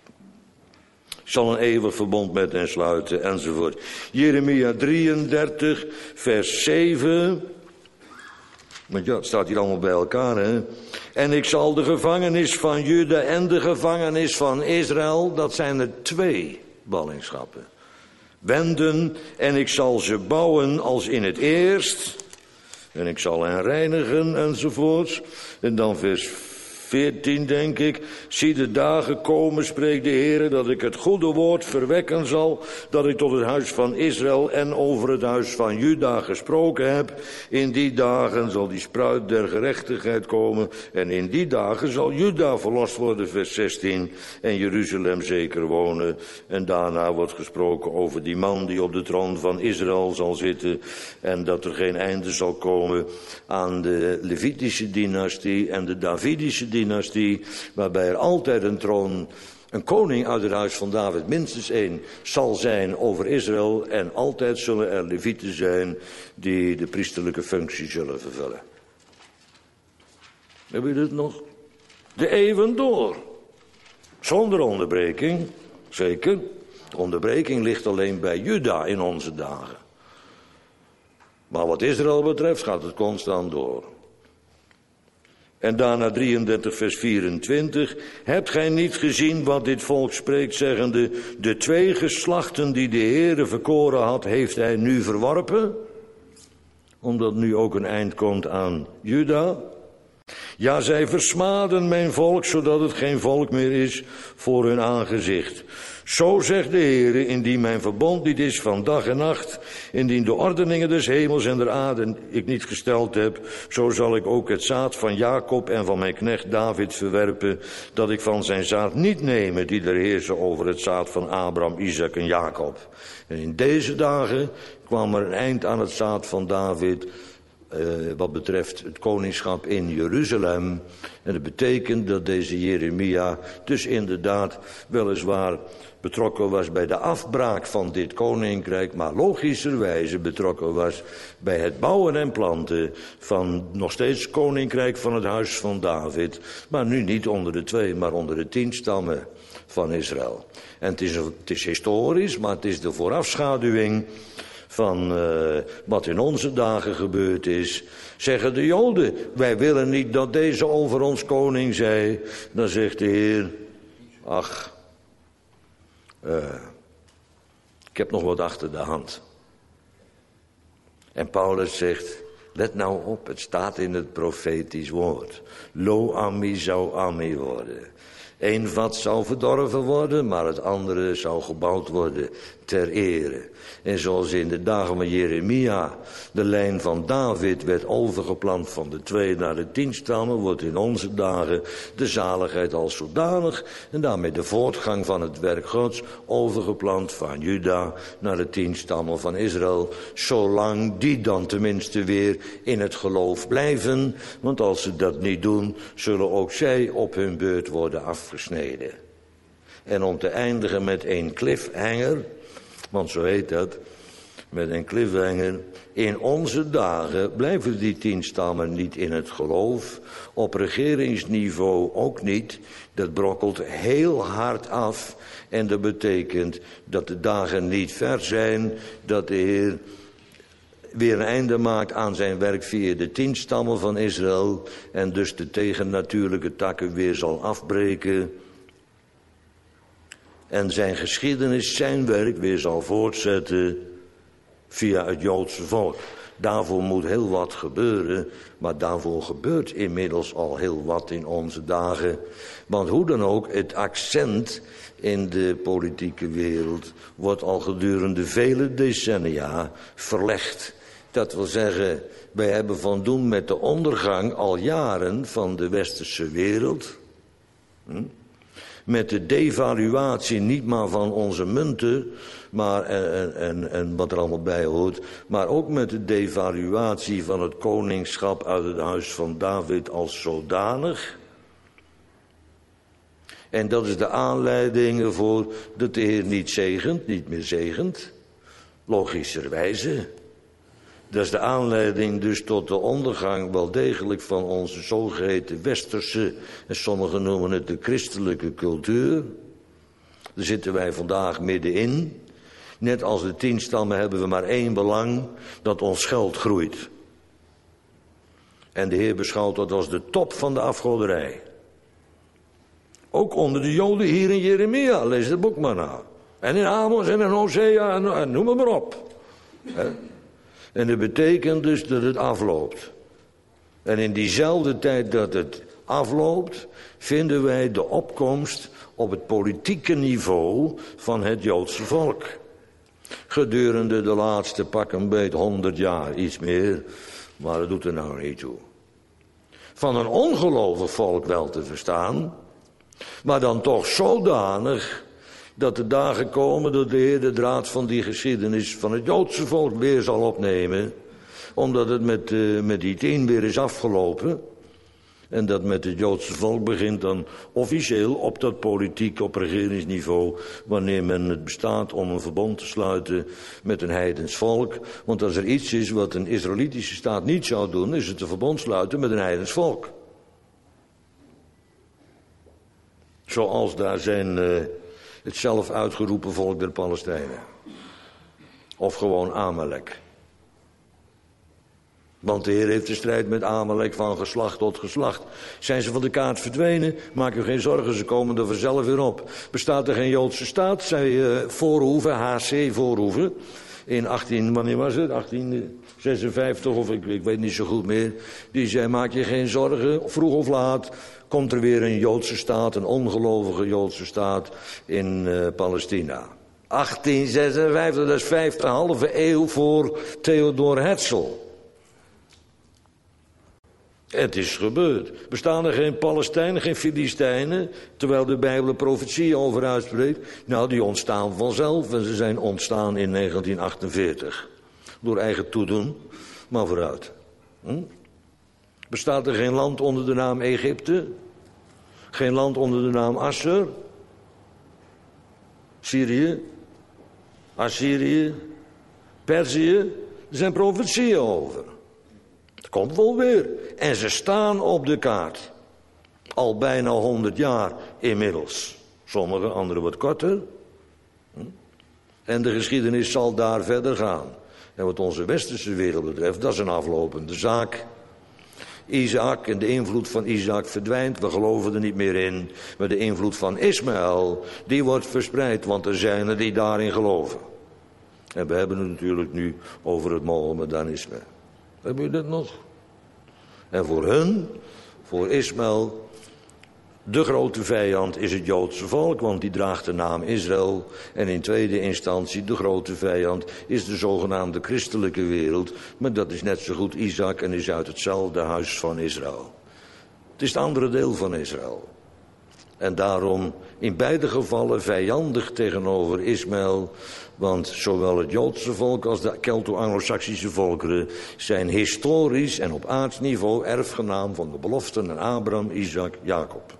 A: Ik zal een eeuwig verbond met hen sluiten, enzovoort. Jeremia drieëndertig, vers zeven. Want ja, het staat hier allemaal bij elkaar, hè. En ik zal de gevangenis van Juda en de gevangenis van Israël, dat zijn er twee ballingschappen, wenden, en ik zal ze bouwen als in het eerst. En ik zal hen reinigen, enzovoorts. En dan vers veertien, denk ik. Zie de dagen komen, spreekt de Heer, dat ik het goede woord verwekken zal, dat ik tot het huis van Israël en over het huis van Juda gesproken heb. In die dagen zal die spruit der gerechtigheid komen. En in die dagen zal Juda verlost worden, vers zestien. En Jeruzalem zeker wonen. En daarna wordt gesproken over die man die op de troon van Israël zal zitten. En dat er geen einde zal komen aan de Levitische dynastie en de Davidische dynastie. Dynastie, waarbij er altijd een troon, een koning uit het huis van David, minstens één, zal zijn over Israël. En altijd zullen er levieten zijn die de priesterlijke functie zullen vervullen. Heb je dit nog? De eeuwen door. Zonder onderbreking, zeker. De onderbreking ligt alleen bij Juda in onze dagen. Maar wat Israël betreft gaat het constant door. En daarna drieëndertig vers vierentwintig. Hebt gij niet gezien wat dit volk spreekt, zeggende, de twee geslachten die de Heere verkoren had, heeft hij nu verworpen? Omdat nu ook een eind komt aan Juda. Ja, zij versmaden mijn volk, zodat het geen volk meer is voor hun aangezicht. Zo zegt de Heere, indien mijn verbond niet is van dag en nacht, indien de ordeningen des hemels en der aarde ik niet gesteld heb, zo zal ik ook het zaad van Jacob en van mijn knecht David verwerpen, dat ik van zijn zaad niet nemen, die er heersen over het zaad van Abraham, Isaac en Jacob. En in deze dagen kwam er een eind aan het zaad van David, uh, wat betreft het koningschap in Jeruzalem. En dat betekent dat deze Jeremia dus inderdaad weliswaar betrokken was bij de afbraak van dit koninkrijk, maar logischerwijze betrokken was bij het bouwen en planten van nog steeds koninkrijk van het huis van David, maar nu niet onder de twee, maar onder de tien stammen van Israël. En het is, het is historisch, maar het is de voorafschaduwing van uh, wat in onze dagen gebeurd is. Zeggen de Joden, wij willen niet dat deze over ons koning zij. Dan zegt de Heer, ach, uh, ik heb nog wat achter de hand. En Paulus zegt, let nou op, het staat in het profetisch woord. Lo ami zou ami worden. Eén vat zou verdorven worden, maar het andere zou gebouwd worden ter ere. En zoals in de dagen van Jeremia de lijn van David werd overgeplant van de twee naar de tien stammen, wordt in onze dagen de zaligheid als zodanig en daarmee de voortgang van het werk Gods overgeplant van Juda naar de tien stammen van Israël, zolang die dan tenminste weer in het geloof blijven, want als ze dat niet doen, zullen ook zij op hun beurt worden afgesneden. En om te eindigen met een cliffhanger, want zo heet dat, met een cliffhanger. In onze dagen blijven die tien stammen niet in het geloof. Op regeringsniveau ook niet. Dat brokkelt heel hard af. En dat betekent dat de dagen niet ver zijn dat de Heer weer een einde maakt aan zijn werk via de tien stammen van Israël. En dus de tegennatuurlijke takken weer zal afbreken. En zijn geschiedenis, zijn werk weer zal voortzetten via het Joodse volk. Daarvoor moet heel wat gebeuren, maar daarvoor gebeurt inmiddels al heel wat in onze dagen. Want hoe dan ook, het accent in de politieke wereld wordt al gedurende vele decennia verlegd. Dat wil zeggen, wij hebben van doen met de ondergang al jaren van de westerse wereld. Hm? Met de devaluatie niet maar van onze munten, maar, en, en, en wat er allemaal bij hoort, maar ook met de devaluatie van het koningschap uit het huis van David als zodanig. En dat is de aanleiding ervoor dat de Heer niet zegent, niet meer zegent, logischerwijze. Dat is de aanleiding dus tot de ondergang wel degelijk van onze zogeheten westerse, en sommigen noemen het de christelijke cultuur. Daar zitten wij vandaag middenin. Net als de tien stammen hebben we maar één belang, dat ons geld groeit. En de Heer beschouwt dat als de top van de afgoderij. Ook onder de Joden hier in Jeremia, lees het boek maar na. En in Amos en in Hosea en, en noem het maar op. He? En dat betekent dus dat het afloopt. En in diezelfde tijd dat het afloopt, vinden wij de opkomst op het politieke niveau van het Joodse volk. Gedurende de laatste pak een beet honderd jaar, iets meer, maar dat doet er nou niet toe. Van een ongelovig volk wel te verstaan, maar dan toch zodanig dat de dagen komen dat de Heer de draad van die geschiedenis van het Joodse volk weer zal opnemen. Omdat het met, uh, met die tien weer is afgelopen. En dat met het Joodse volk begint dan officieel op dat politiek, op regeringsniveau, wanneer men het bestaat om een verbond te sluiten met een heidens volk. Want als er iets is wat een Israëlitische staat niet zou doen, is het een verbond sluiten met een heidens volk. Zoals daar zijn uh, het zelf uitgeroepen volk der Palestijnen. Of gewoon Amalek. Want de Heer heeft de strijd met Amalek van geslacht tot geslacht. Zijn ze van de kaart verdwenen? Maak u geen zorgen, ze komen er vanzelf weer op. Bestaat er geen Joodse staat? Zei uh, Voorhoeven, H C Voorhoeven, in achttien, wanneer was het? achttien zesenvijftig of ik, ik weet niet zo goed meer. Die zei, maak je geen zorgen, vroeg of laat komt er weer een Joodse staat, een ongelovige Joodse staat in uh, Palestina. achttien zesenvijftig, dat is vijfde halve eeuw voor Theodor Herzl. Het is gebeurd. Bestaan er geen Palestijnen, geen Filistijnen, terwijl de Bijbel een profetie over uitspreekt? Nou, die ontstaan vanzelf en ze zijn ontstaan in negentien achtenveertig. Door eigen toedoen, maar vooruit. Hm? Bestaat er geen land onder de naam Egypte? Geen land onder de naam Assur? Syrië? Assyrië? Perzië? Er zijn profetieën over. Het komt wel weer. En ze staan op de kaart. Al bijna honderd jaar inmiddels. Sommige, andere wat korter. Hm? En de geschiedenis zal daar verder gaan. En wat onze westerse wereld betreft, dat is een aflopende zaak. Isaac en de invloed van Isaac verdwijnt, we geloven er niet meer in. Maar de invloed van Ismaël, die wordt verspreid, want er zijn er die daarin geloven. En we hebben het natuurlijk nu over het Mohammedanisme. Hebben jullie dat nog? En voor hun, voor Ismaël, de grote vijand is het Joodse volk, want die draagt de naam Israël. En in tweede instantie, de grote vijand, is de zogenaamde christelijke wereld. Maar dat is net zo goed Isaac en is uit hetzelfde huis van Israël. Het is het andere deel van Israël. En daarom in beide gevallen vijandig tegenover Ismaël. Want zowel het Joodse volk als de Kelto-Anglo-Saxische volkeren zijn historisch en op aardsniveau erfgenaam van de beloften aan Abraham, Isaac, Jacob.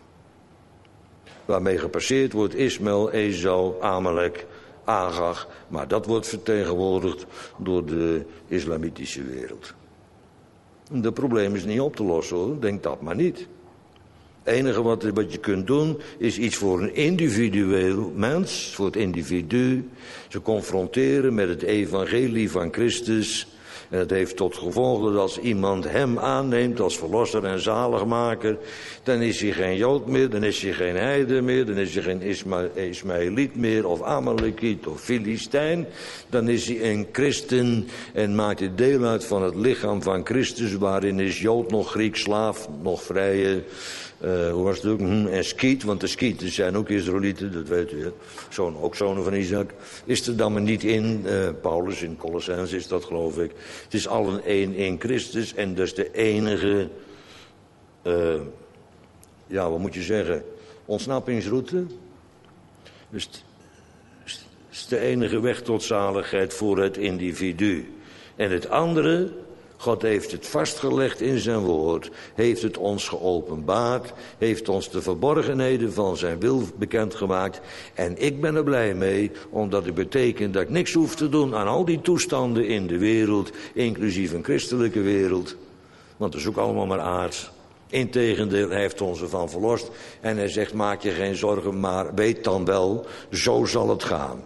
A: Waarmee gepasseerd wordt Ismaël, Esau, Amalek, Agag. Maar dat wordt vertegenwoordigd door de islamitische wereld. Dat probleem is niet op te lossen hoor, denk dat maar niet. Het enige wat, wat je kunt doen is iets voor een individueel mens, voor het individu. Ze confronteren met het evangelie van Christus. En het heeft tot gevolg dat als iemand hem aanneemt als verlosser en zaligmaker, dan is hij geen Jood meer, dan is hij geen heide meer, dan is hij geen Isma- Ismaëliet meer of Amalekiet of Filistijn. Dan is hij een christen en maakt hij deel uit van het lichaam van Christus, waarin is Jood nog Griek, slaaf, nog vrije. Uh, hoe was het ook? Hm, en Skiet, want de Skieten zijn ook Israëlieten, dat weet u. Hè? Zoon, ook zonen van Isaac. Is er dan maar niet in, uh, Paulus in Colossens is dat geloof ik. Het is allen één in Christus en dat is de enige, uh, ja wat moet je zeggen, ontsnappingsroute. Dus het is de enige weg tot zaligheid voor het individu. En het andere, God heeft het vastgelegd in zijn woord, heeft het ons geopenbaard, heeft ons de verborgenheden van zijn wil bekendgemaakt. En ik ben er blij mee, omdat het betekent dat ik niks hoef te doen aan al die toestanden in de wereld, inclusief een christelijke wereld. Want dat is ook allemaal maar aards. Integendeel, hij heeft ons ervan verlost en hij zegt, maak je geen zorgen, maar weet dan wel, zo zal het gaan.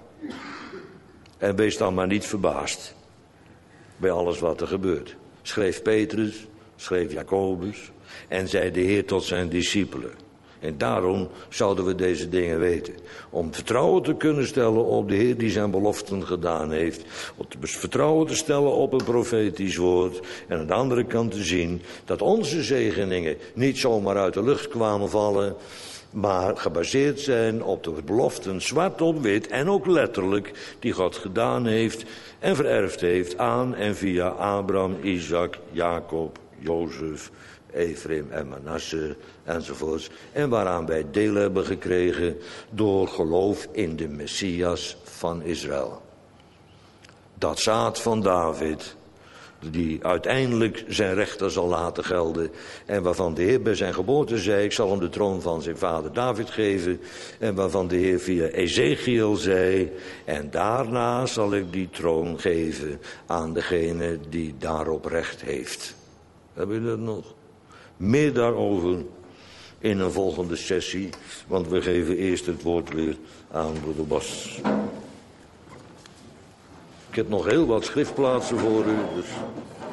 A: En wees dan maar niet verbaasd bij alles wat er gebeurt. Schreef Petrus, schreef Jacobus en zei de Heer tot zijn discipelen. En daarom zouden we deze dingen weten. Om vertrouwen te kunnen stellen op de Heer die zijn beloften gedaan heeft. Om vertrouwen te stellen op een profetisch woord. En aan de andere kant te zien dat onze zegeningen niet zomaar uit de lucht kwamen vallen, maar gebaseerd zijn op de beloften zwart op wit en ook letterlijk die God gedaan heeft en vererfd heeft aan en via Abraham, Isaac, Jacob, Jozef, Ephraim en Manasse enzovoorts. En waaraan wij deel hebben gekregen door geloof in de Messias van Israël. Dat zaad van David, die uiteindelijk zijn rechter zal laten gelden en waarvan de Heer bij zijn geboorte zei, ik zal hem de troon van zijn vader David geven, en waarvan de Heer via Ezekiel zei, en daarna zal ik die troon geven aan degene die daarop recht heeft. Hebben jullie dat nog? Meer daarover in een volgende sessie, want we geven eerst het woord weer aan broeder Bas. Ik heb nog heel wat schriftplaatsen voor u, dus